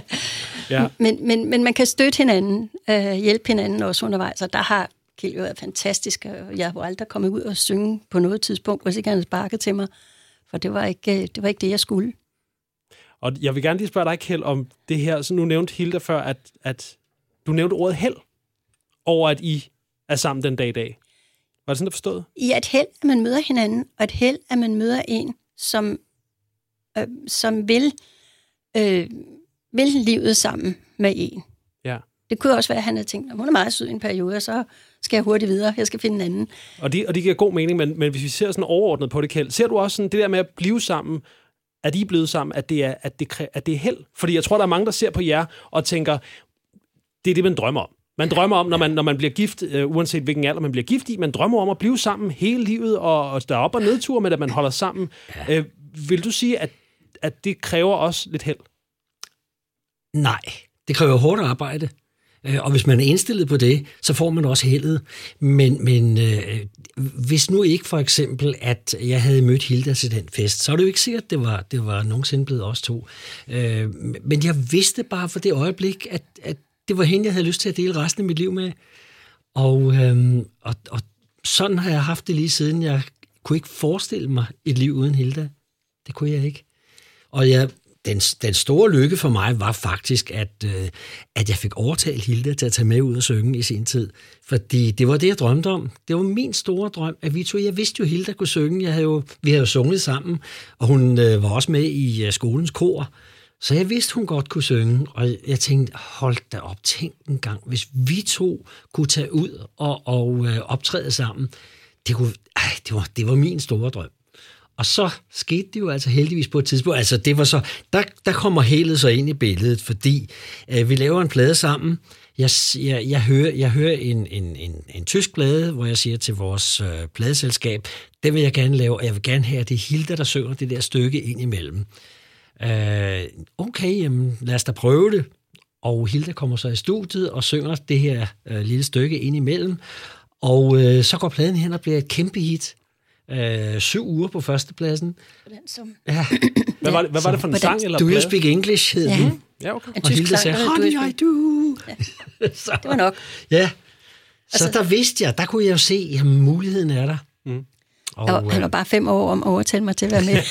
ja. men, men, men man kan støtte hinanden, øh, hjælpe hinanden også undervejs, og der har Kjeld jo været fantastisk, og jeg har aldrig kommet ud og synge på noget tidspunkt, hvis ikke han havde sparket til mig, for det var ikke det, var ikke det jeg skulle. Og jeg vil gerne lige spørge dig, Kjeld, om det her, så nu nævnte Hilda før, at, at du nævnte ordet held over, at I er sammen den dag i dag. Var det sådan, det forstået? I et held, at man møder hinanden, og et held, at man møder en, som, øh, som vil, øh, vil livet sammen med en. Ja. Det kunne også være, at han havde tænkt, at hun er meget sød i en periode, og så skal jeg hurtigt videre, jeg skal finde en anden. Og det, og det giver god mening, men, men hvis vi ser sådan overordnet på det, Kjeld, ser du også sådan det der med at blive sammen, at I er blevet sammen, at det er, at det, at det er held? Fordi jeg tror, der er mange, der ser på jer og tænker, det er det, man drømmer om. Man drømmer om, når man, når man bliver gift, øh, uanset hvilken alder man bliver gift i, man drømmer om at blive sammen hele livet, og, og der er op- og nedtur med, at man holder sammen. Ja. Øh, vil du sige, at, at det kræver også lidt held? Nej, det kræver hårdt arbejde. Og hvis man er indstillet på det, så får man også heldet. Men, men øh, hvis nu ikke for eksempel, at jeg havde mødt Hilda til den fest, så er det jo ikke sikkert, at det var, det var nogensinde blevet os to. Øh, men jeg vidste bare for det øjeblik, at, at det var hende, jeg havde lyst til at dele resten af mit liv med. Og, øh, og, og sådan har jeg haft det lige siden. Jeg kunne ikke forestille mig et liv uden Hilda. Det kunne jeg ikke. Og jeg... Den, den store lykke for mig var faktisk, at, øh, at jeg fik overtalt Hilda til at tage med ud og synge i sin tid. Fordi det var det, jeg drømte om. Det var min store drøm, at vi to, jeg vidste jo, Hilda kunne synge. Jeg havde jo, vi havde jo sunget sammen, og hun øh, var også med i uh, skolens kor. Så jeg vidste, hun godt kunne synge, og jeg tænkte, hold da op, tænk en gang, hvis vi to kunne tage ud og, og øh, optræde sammen. Det, kunne, ej, det, var, det var min store drøm. Og så skete det jo altså heldigvis på et tidspunkt. Altså det var så, der, der kommer heldet så ind i billedet, fordi øh, vi laver en plade sammen. Jeg, jeg, jeg hører, jeg hører en, en, en, en tysk plade, hvor jeg siger til vores øh, pladeselskab, det vil jeg gerne lave, og jeg vil gerne have, at det er Hilda, der synger det der stykke ind imellem. Øh, okay, jamen, lad os da prøve det. Og Hilda kommer så i studiet og synger det her øh, lille stykke ind imellem. Og øh, så går pladen hen og bliver et kæmpe hit. Øh, syv uger på førstepladsen. Ja. Hvad var det, hvad var det for en sang? Eller Do You Speak English hed ja. den. Ja, okay. Og Hilda sagde, honey, I do. Ja. Så, det var nok. Ja, så altså, der vidste jeg, der kunne jeg jo se, at muligheden er der. Mm. Og, og han var bare fem år om at overtale mig til at være med.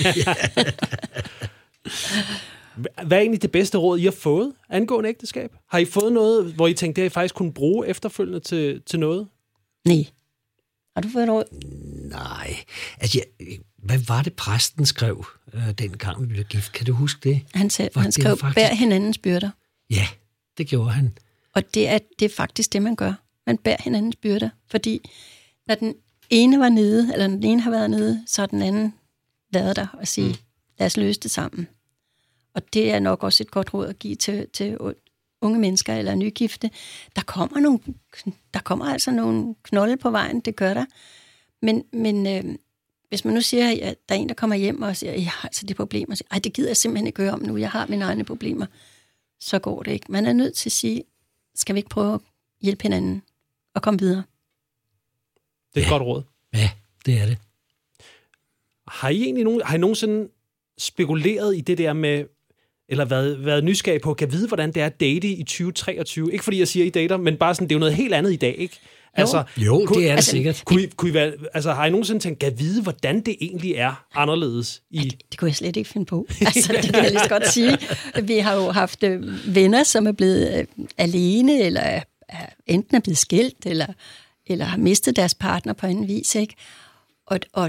Hvad er egentlig det bedste råd, I har fået angående ægteskab? Har I fået noget, hvor I tænkte, det har I faktisk kunne bruge efterfølgende til, til noget? Nej. Har du fået noget? Nej. Altså, jeg, hvad var det, præsten skrev, øh, dengang vi blev gift? Kan du huske det? Han, selv, var, han skrev, faktisk... bær hinandens byrder. Ja, det gjorde han. Og det er, det er faktisk det, man gør. Man bær hinandens byrder. Fordi når den ene var nede, eller når den ene har været nede, så har den anden været der og sige, mm. lad os løse det sammen. Og det er nok også et godt råd at give til, til unge mennesker eller nygifte. Der kommer, nogle, der kommer altså nogle knolde på vejen, det gør der. Men, men øh, hvis man nu siger, at der er en, der kommer hjem og siger, jeg har altså de problemer, og siger, ej, det gider jeg simpelthen ikke høre om nu, jeg har mine egne problemer, så går det ikke. Man er nødt til at sige, skal vi ikke prøve at hjælpe hinanden og komme videre? Det er et ja. godt råd. Ja, det er det. Har I egentlig nogen, har I nogensinde spekuleret i det der med, eller været, været nysgerrig på, kan vide, hvordan det er at date i tyve treogtyve? Ikke fordi jeg siger, I dater, men bare sådan, det er jo noget helt andet i dag, ikke? Altså, jo, kunne, det er det altså, sikkert. Kunne I, kunne I være, altså, har I nogensinde tænkt, kan vide, hvordan det egentlig er anderledes? I... Det, det kunne jeg slet ikke finde på. Altså, det kan jeg lige så godt sige. Vi har jo haft øh, venner, som er blevet øh, alene, eller er, er, enten er blevet skilt, eller, eller har mistet deres partner på anden vis, ikke? Og, og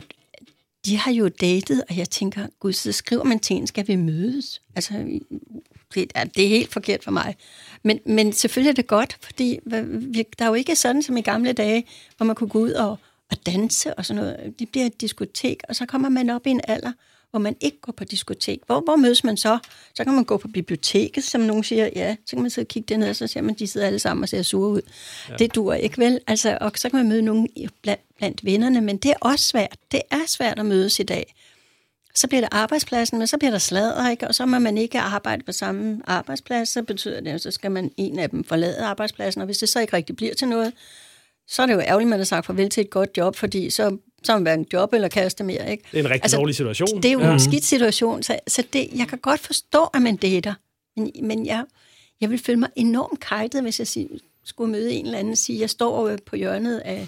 de har jo datet, og jeg tænker, gud, så skriver man til en, skal vi mødes? Altså, det, det er helt forkert for mig. Men, men selvfølgelig er det godt, fordi der er jo ikke sådan som i gamle dage, hvor man kunne gå ud og, og danse og sådan noget. Det bliver et diskotek, og så kommer man op i en alder, hvor man ikke går på diskotek. Hvor, hvor mødes man så? Så kan man gå på biblioteket, som nogen siger, ja, så kan man sidde og kigge derned, og så ser man, de sidder alle sammen og ser sure ud. Ja. Det duer ikke vel? Altså, og så kan man møde nogen blandt, blandt vennerne, men det er også svært. Det er svært at mødes i dag. Så bliver det arbejdspladsen, men så bliver der sladder, ikke? Og så må man ikke arbejde på samme arbejdsplads, så betyder det, så skal man en af dem forlade arbejdspladsen, og hvis det så ikke rigtig bliver til noget, så er det jo ærgerligt, man har sagt farvel til et godt job, fordi så, så er man hverken job eller kæreste mere, ikke? Det er en rigtig altså, dårlig situation. Det er jo ja. en skidt situation, så, så det, jeg kan godt forstå, at man dater, men, men jeg, jeg vil føle mig enormt kajtet, hvis jeg sig, skulle møde en eller anden og sige, jeg står på hjørnet af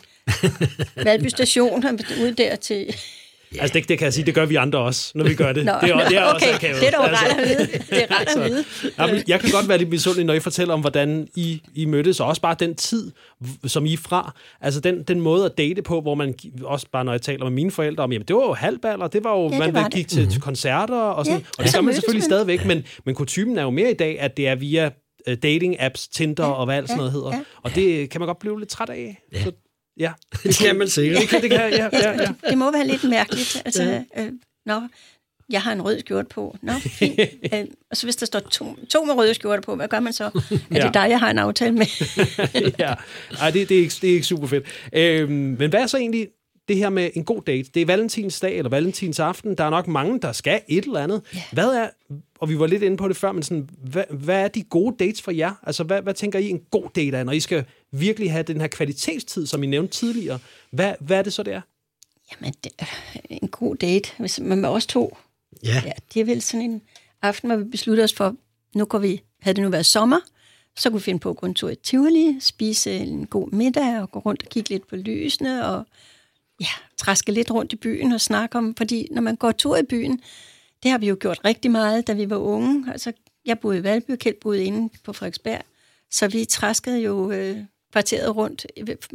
Valby Station, ude der til... Yeah. Altså det, det kan jeg sige, det gør vi andre også, når vi gør det. Nå, det, er, det er okay, også akavet. Det er dog ret at vide. Det er ret at vide. Altså, jeg kan godt være lidt misundelig, når I fortæller om, hvordan I, I mødtes, og også bare den tid, som I er fra. Altså den, den måde at date på, hvor man, også bare når jeg taler med mine forældre om, jamen det var jo halvballer, det var jo, ja, man var gik til, til koncerter og sådan, ja, og det gør man selvfølgelig man. stadigvæk, men, men kutymen er jo mere i dag, at det er via uh, dating-apps, Tinder ja, og hvad alt sådan noget hedder. Ja. Og det kan man godt blive lidt træt af. Ja. Så, ja, det kan man sikkert. Det, kan, det, kan, ja, ja, ja. det må være lidt mærkeligt. Altså, øh, nå, jeg har en rød skjorte på. Nå, fint. øh, og så hvis der står to, to med røde skjorter på, hvad gør man så? Er ja. det dig, jeg har en aftale med? ja, Ej, det, det, er ikke, det er ikke super fedt. Øhm, men hvad er så egentlig det her med en god date? Det er valentinsdag eller valentinsaften. Der er nok mange, der skal et eller andet. Yeah. Hvad er, og vi var lidt inde på det før, men sådan, hvad, hvad er de gode dates for jer? Altså, hvad, hvad tænker I en god date er, når I skal virkelig have den her kvalitetstid, som I nævnte tidligere? Hvad, hvad er det så, det er? Jamen, det er en god date, hvis man med os to. Ja. ja. Det er vel sådan en aften, hvor vi beslutter os for, nu går vi, havde det nu været sommer, så kunne vi finde på at gå en tur i Tivoli, spise en god middag og gå rundt og kigge lidt på lysene og ja, træske lidt rundt i byen og snakke om, fordi når man går tur i byen, det har vi jo gjort rigtig meget, da vi var unge. Altså, jeg boede i Valby, og Kjeld boede inde på Frederiksberg, så vi træskede jo øh, kvarteret rundt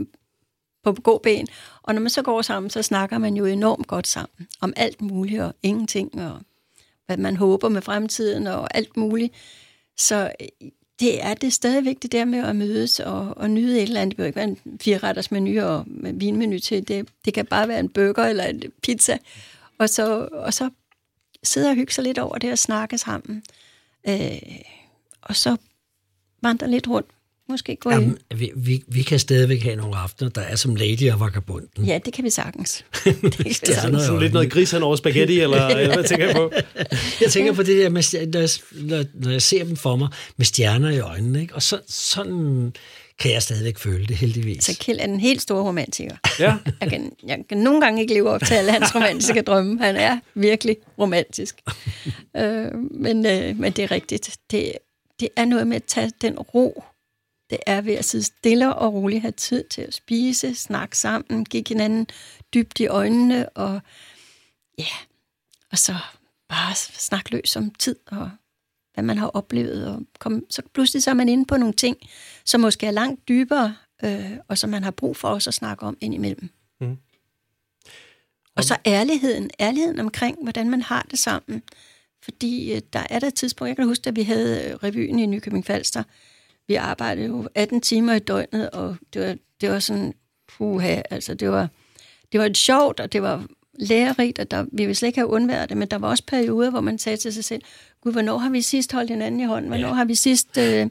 på gåben, og når man så går sammen, så snakker man jo enormt godt sammen om alt muligt og ingenting, og hvad man håber med fremtiden og alt muligt. Så det er det stadigvæk det der med at mødes og, og nyde et eller andet. Det bør ikke være en fireretters menu og med vinmenu til. Det, det kan bare være en burger eller en pizza. Og så, og så sidde og hygge sig lidt over det og snakke sammen. Øh, og så vandre lidt rundt. Måske gå Jamen, vi, vi, vi kan stadigvæk have nogle aftener, der er som Lady og Vagabunden. Ja, det kan vi sagens. Det, kan vi det er sagens. sådan Lidt noget gris hen over spaghetti, eller, eller hvad tænker jeg på? Jeg tænker på det der, med, når, jeg, når jeg ser dem for mig, med stjerner i øjnene, ikke? Og så, sådan kan jeg stadigvæk føle det, heldigvis. Så Kjeld er en helt stor romantiker. Ja. Jeg kan, jeg kan nogle gange ikke leve op til alle hans romantiske drømme. Han er virkelig romantisk. øh, men, øh, men det er rigtigt. Det, det er noget med at tage den ro, det er ved at sidde stille og roligt, have tid til at spise, snakke sammen, give hinanden dybt i øjnene, og ja, og så bare snakke løs om tid, og hvad man har oplevet, og kom, så pludselig så er man inde på nogle ting, som måske er langt dybere, øh, og som man har brug for også at snakke om indimellem. Mm. Og så ærligheden, ærligheden omkring, hvordan man har det sammen, fordi øh, der er der et tidspunkt, jeg kan huske, at vi havde revyen i Nykøbing Falster. Vi arbejdede jo atten timer i døgnet, og det var, det var sådan, puha, altså det var, det var et sjovt, og det var lærerigt, og der, vi ville slet ikke have undværet det, men der var også perioder, hvor man sagde til sig selv, gud, hvornår har vi sidst holdt hinanden i hånden? Hvornår ja. har vi sidst øh,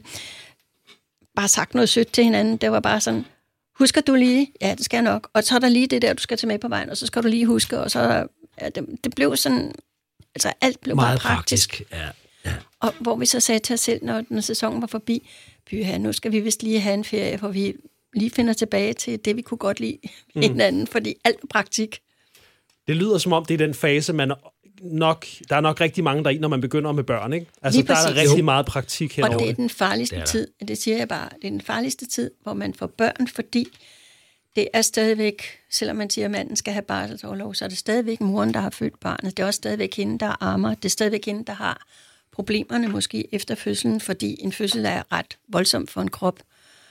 bare sagt noget sødt til hinanden? Det var bare sådan, husker du lige? Ja, det skal jeg nok. Og så er der lige det der, du skal tage med på vejen, og så skal du lige huske, og så ja, det, det blev sådan, altså alt blev meget bare praktisk. praktisk. Ja. Ja. Og hvor vi så sagde til os selv, når, når sæsonen var forbi, byha, nu skal vi vist lige have en ferie, hvor vi lige finder tilbage til det, vi kunne godt lide mm. hinanden, fordi alt var praktik. Det lyder som om, det er den fase, man nok, der er nok rigtig mange der i, når man begynder med børn, ikke? Altså, der er der rigtig jo. meget praktik henover. Og det er den farligste det er tid, det siger jeg bare, det er den farligste tid, hvor man får børn, fordi det er stadigvæk, selvom man siger, at manden skal have barselsorlov, så er det stadigvæk moren, der har født barnet. Det er også stadigvæk hende, der ammer. Det er stadigvæk hende, der har problemerne måske efter fødslen, fordi en fødsel er ret voldsom for en krop.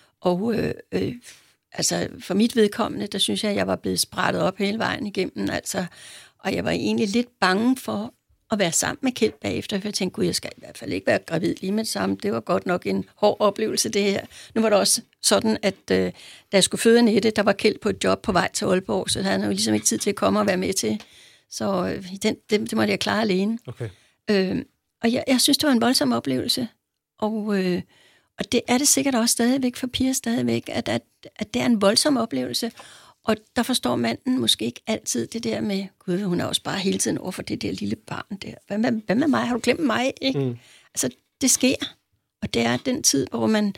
Og øh, øh, altså for mit vedkommende, der synes jeg, at jeg var blevet sprættet op hele vejen igennem. Altså, og jeg var egentlig lidt bange for at være sammen med Kjeld bagefter, for jeg tænkte, gud, jeg skal i hvert fald ikke være gravid lige med det samme. Det var godt nok en hård oplevelse, det her. Nu var det også sådan, at øh, da jeg skulle føde Annette, der var Kjeld på et job på vej til Aalborg, så han havde jo ligesom ikke tid til at komme og være med til. Så øh, den, det, det måtte jeg klare alene. Okay. Øh, og jeg, jeg synes, det var en voldsom oplevelse. Og, øh, og det er det sikkert også stadigvæk for piger stadigvæk, at, at, at det er en voldsom oplevelse. Og der forstår manden måske ikke altid det der med, gud, hun er også bare hele tiden over for det der lille barn der. Hvad med, hvad med mig? Har du glemt mig? Ikke? Mm. Altså, det sker. Og det er den tid, hvor man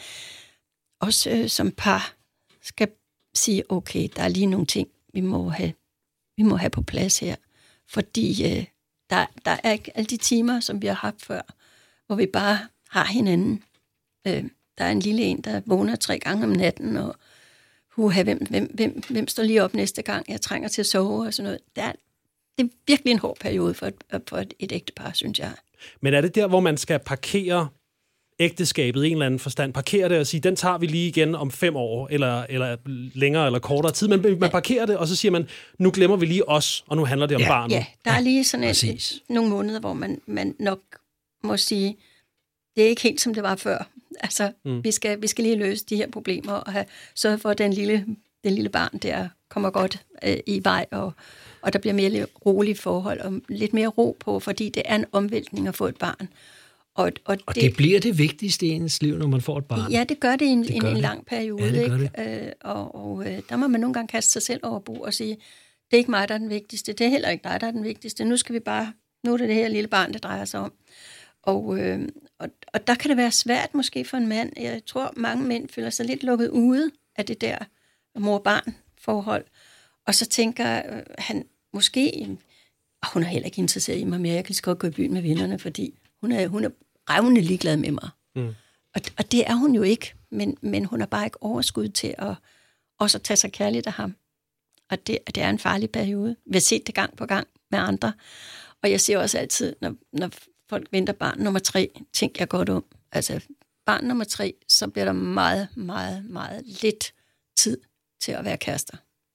også øh, som par skal sige, okay, der er lige nogle ting, vi må have, vi må have på plads her. Fordi øh, der, der er ikke alle de timer, som vi har haft før, hvor vi bare har hinanden. Øh, der er en lille en, der vågner tre gange om natten, og Huha, hvem, hvem, hvem, hvem står lige op næste gang, jeg trænger til at sove og sådan noget. Det er, det er virkelig en hård periode for et, for et, et ægtepar, synes jeg. Men er det der, hvor man skal parkere ægteskabet i en eller anden forstand? Parkere det og sige, den tager vi lige igen om fem år, eller, eller længere eller kortere tid. Men man ja. parkerer det, og så siger man, nu glemmer vi lige os, og nu handler det om ja. barnet. Ja, der er lige sådan et, nogle måneder, hvor man, man nok må sige, det er ikke helt som det var før. Altså, mm. vi, skal, vi skal lige løse de her problemer og have sørget for, at den lille, den lille barn der kommer godt øh, i vej, og, og der bliver mere rolige forhold, og lidt mere ro på, fordi det er en omvæltning at få et barn. Og, og, og det, det bliver det vigtigste i ens liv, når man får et barn. Ja, det gør det i en, det gør en, en det. lang periode. Ja, det gør ikke? det. Øh, og og øh, der må man nogle gange kaste sig selv over bord og sige, det er ikke mig, der er den vigtigste, det er heller ikke dig, der er den vigtigste. Nu skal vi bare, nu er det det her lille barn, det drejer sig om. Og, øh, og, og der kan det være svært måske for en mand. Jeg tror, mange mænd føler sig lidt lukket ude af det der mor-barn-forhold. Og så tænker øh, han måske, oh, hun er heller ikke interesseret i mig mere, jeg kan lige godt gå i byen med vennerne, fordi hun er, hun er revnende ligeglad med mig. Mm. Og, og det er hun jo ikke, men, men hun har bare ikke overskud til at også at tage sig kærligt af ham. Og det, det er en farlig periode. Vi har set det gang på gang med andre. Og jeg ser også altid, når, når folk venter barn nummer tre, tænker jeg godt om. Altså barn nummer tre, så bliver der meget, meget, meget lidt tid til at være kærester.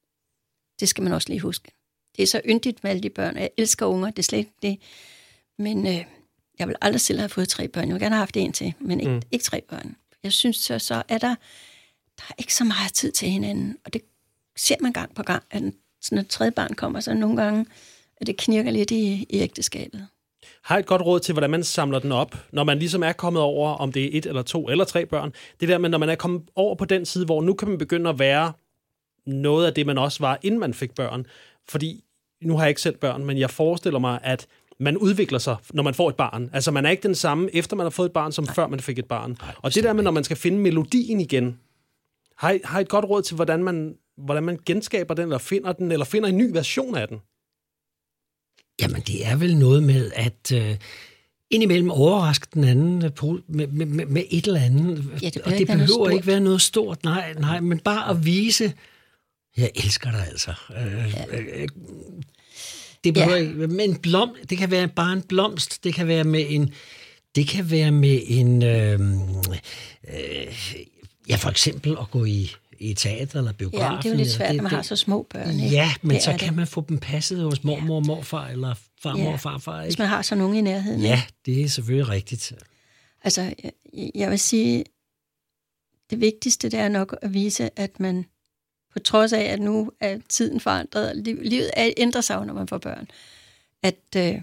Det skal man også lige huske. Det er så yndigt med alle de børn, jeg elsker unger, det er slet ikke det. Men øh, jeg vil aldrig selv have fået tre børn. Jeg vil gerne have haft en til, men ikke, mm. ikke tre børn. Jeg synes så, så er der, der er ikke så meget tid til hinanden. Og det ser man gang på gang, at når et tredje barn kommer, så nogle gange, at det knirker lidt i, i ægteskabet. Har et godt råd til, hvordan man samler den op, når man ligesom er kommet over, om det er et eller to eller tre børn. Det der med, når man er kommet over på den side, hvor nu kan man begynde at være noget af det, man også var, inden man fik børn. Fordi, nu har jeg ikke selv børn, men jeg forestiller mig, at man udvikler sig, når man får et barn. Altså, man er ikke den samme, efter man har fået et barn, som Nej. før man fik et barn. Nej, og det der med, når man skal finde melodien igen, har I, har I et godt råd til, hvordan man, hvordan man genskaber den, eller finder den, eller finder en ny version af den? Jamen, det er vel noget med, at øh, indimellem overraske den anden på, med, med, med et eller andet. Ja, det og det behøver ikke være noget stort, nej, nej, men bare at vise, jeg elsker dig altså. Øh, ja. øh, det behøver ja. ikke, men en blom, det kan være bare en blomst, det kan være med en, det kan være med en, øh, øh, ja, for eksempel at gå i i teater eller biografen. Ja, det er jo lidt svært, det, når man det, har så små børn. Ikke? Ja, men det så kan det. man få dem passet hos mormor og morfar, eller farmor ja. og farfar. Ikke? Hvis man har så nogen i nærheden. Ja, det er selvfølgelig rigtigt. Altså, jeg, jeg vil sige, det vigtigste, det er nok at vise, at man, på trods af, at nu er tiden forandret, livet ændrer sig, når man får børn, at øh,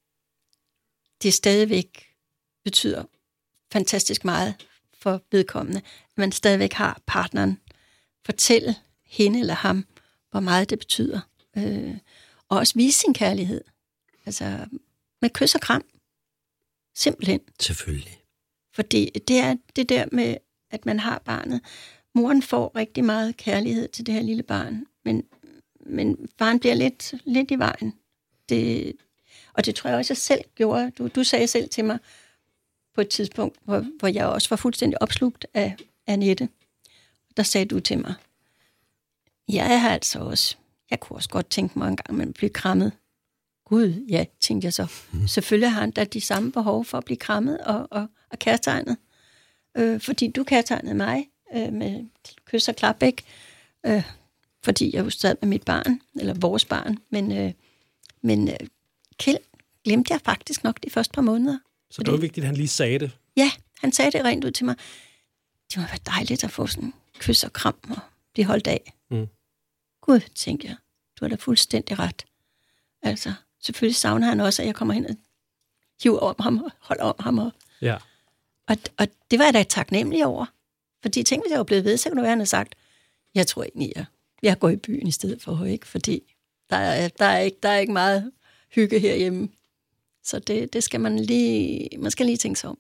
det stadigvæk betyder fantastisk meget for vedkommende, at man stadigvæk har partneren. Fortælle hende eller ham, hvor meget det betyder. Øh, og også vise sin kærlighed. Altså, med kys og kram. Simpelthen. Selvfølgelig. Fordi det er det der med, at man har barnet. Moren får rigtig meget kærlighed til det her lille barn, men, men faren bliver lidt, lidt i vejen. Det, og det tror jeg også, jeg selv gjorde. Du, du sagde selv til mig på et tidspunkt, hvor, hvor jeg også var fuldstændig opslugt af Annette. Der sagde du til mig, jeg har altså også, jeg kunne også godt tænke mig en gang, man bliver krammet. Gud, ja, tænkte jeg så. Mm. Selvfølgelig har han da de samme behov for at blive krammet og, og, og kærtegnet. Øh, fordi du kærtegnede mig øh, med kys og klap, ikke? Øh, fordi jeg jo sad med mit barn, eller vores barn. Men, øh, men øh, Kjeld glemte jeg faktisk nok de første par måneder. Så det var vigtigt, at han lige sagde det? Ja, han sagde det rent ud til mig. Det må være dejligt at få sådan kys og kram og blive holdt af. Mm. Gud, tænkte jeg, du har da fuldstændig ret. Altså, selvfølgelig savner han også, at jeg kommer hen og hiver om ham og holder om ham. Og, ja. og, og det var jeg da taknemmelig over. Fordi tænk, hvis jeg var blevet ved, så kunne du være, han havde sagt, jeg tror ikke, jeg, jeg går i byen i stedet for, ikke? Fordi der er, der, er ikke, der er ikke meget hygge herhjemme. Så det, det skal man lige, man skal lige tænke sig om.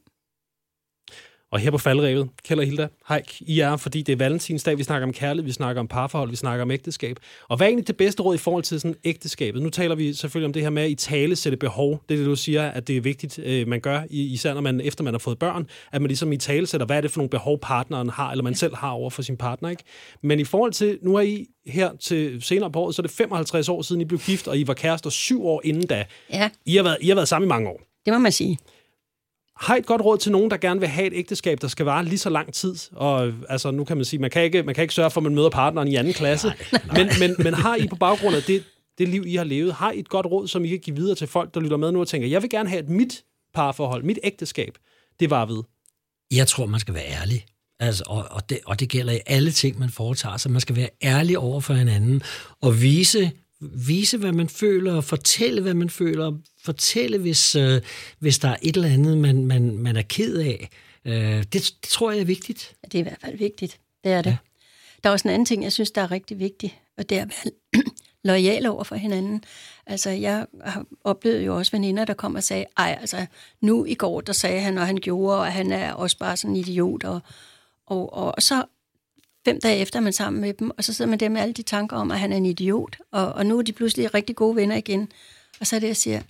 Og her på Falderevet, Kjeld og Hilda, hej, I er, fordi det er valentinsdag, vi snakker om kærlighed, vi snakker om parforhold, vi snakker om ægteskab. Og hvad er egentlig det bedste råd i forhold til sådan ægteskabet? Nu taler vi selvfølgelig om det her med at i tale sætte behov. Det er det, du siger, at det er vigtigt, man gør, især når man, efter man har fået børn, at man ligesom i tale sætter, hvad er det for nogle behov, partneren har, eller man selv har over for sin partner, ikke? Men i forhold til, nu er I her til senere på året, så er det femoghalvtreds år siden, I blev gift, og I var kærester syv år inden da. Ja. I har været, I har været sammen i mange år. Det må man sige. Har et godt råd til nogen, der gerne vil have et ægteskab, der skal vare lige så lang tid? Og altså, nu kan man sige, man kan ikke, man kan ikke sørge for, at man møder partneren i anden klasse. Nej, nej. Men, men, men har I på baggrund af det, det liv, I har levet, har I et godt råd, som I kan give videre til folk, der lytter med nu og tænker, jeg vil gerne have et mit parforhold, mit ægteskab, det var ved? Jeg tror, man skal være ærlig. Altså, og, og, det, og det gælder i alle ting, man foretager sig. Man skal være ærlig over for hinanden og vise, vise hvad man føler, og fortælle, hvad man føler, fortælle, hvis, øh, hvis der er et eller andet, man, man, man er ked af. Øh, det, det tror jeg er vigtigt. Det er i hvert fald vigtigt. Det er det. Ja. Der er også en anden ting, jeg synes, der er rigtig vigtigt, og det er at være loyal over for hinanden. Altså, jeg har oplevet jo også veninder, der kom og sagde, ej, altså, nu i går, der sagde han, og han gjorde, og han er også bare sådan en idiot, og, og, og, og så fem dage efter er man sammen med dem, og så sidder man der med alle de tanker om, at han er en idiot, og, og nu er de pludselig rigtig gode venner igen, og så er det, jeg siger,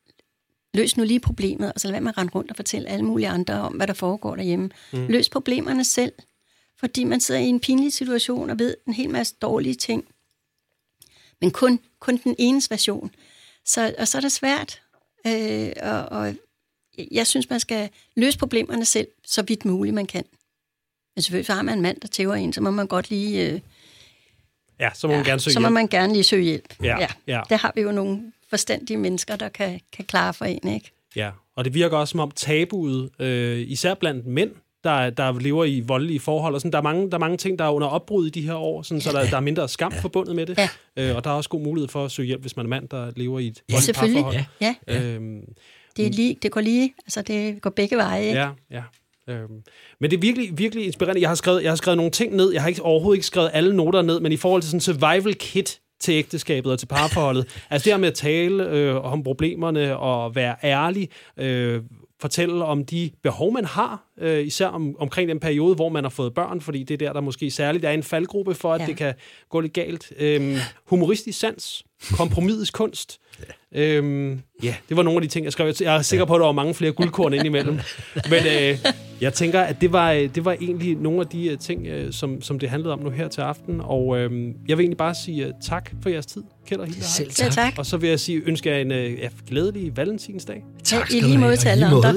løs nu lige problemet, og så lad mig rende rundt og fortælle alle mulige andre om, hvad der foregår derhjemme. Mm. Løs problemerne selv, fordi man sidder i en pinlig situation og ved en hel masse dårlige ting, men kun, kun den enes version. Så, og så er det svært. Øh, og, og jeg synes, man skal løse problemerne selv, så vidt muligt man kan. Men selvfølgelig har man en mand, der tæver en, så må man godt lige... Øh, ja, så må man ja, gerne søge så hjælp. må man gerne lige søge hjælp. Ja, ja. ja. Der har vi jo nogle forstandige mennesker, der kan, kan klare for en, ikke? Ja, og det virker også som om tabuet, øh, især blandt mænd, der, der lever i voldelige forhold. Og sådan, der, er mange, der er mange ting, der er under opbrud i de her år, sådan, så der, der er mindre skam ja. forbundet med det. Ja. Øh, og der er også god mulighed for at søge hjælp, hvis man er mand, der lever i et ja, voldeligt parforhold. Ja, ja. Øhm, det, er lige, det går lige, altså det går begge veje, ikke? Ja, ja. Øhm, men det er virkelig, virkelig inspirerende. Jeg har, skrevet, jeg har skrevet nogle ting ned. Jeg har ikke, overhovedet ikke skrevet alle noter ned, men i forhold til sådan survival kit til ægteskabet og til parforholdet. Altså det her med at tale øh, om problemerne og være ærlig, øh, fortælle om de behov, man har, øh, især om, omkring den periode, hvor man har fået børn, fordi det er der, der måske særligt er en faldgruppe for, at ja. det kan gå lidt galt. Øhm, humoristisk sans, kompromisets kunst. Ja. Øhm, ja, det var nogle af de ting, jeg skrev. Jeg er sikker på, at der var mange flere guldkorn indimellem. Men øh, jeg tænker, at det var, det var egentlig nogle af de ting, øh, som, som det handlede om nu her til aften. Og øh, jeg vil egentlig bare sige uh, tak for jeres tid, Kjeld og Hilda. Selv tak. tak. Og så vil jeg sige, ønsker jeg en øh, ja, glædelig valentinsdag. Tak skal I lige måde til alle andre.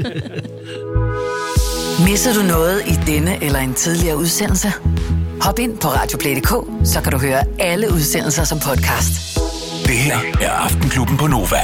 Misser du noget i denne eller en tidligere udsendelse? Hop ind på radioplay punktum d k, så kan du høre alle udsendelser som podcast. Det her er Aftenklubben på Nova.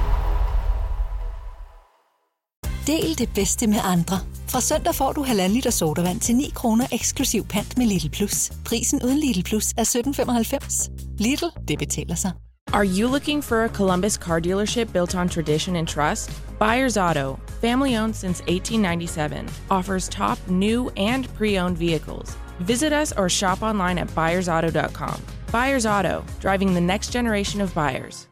Del det bedste med andre. Fra søndag får du halvanden liter sodavand til ni kroner eksklusiv pant med Lidl Plus. Prisen uden Lidl Plus er sytten femoghalvfems. Lidl, det betaler sig. Are you looking for a Columbus car dealership built on tradition and trust? Buyers Auto, family owned since eighteen ninety-seven, offers top new and pre-owned vehicles. Visit us or shop online at buyers auto dot com. Buyers Auto, driving the next generation of buyers.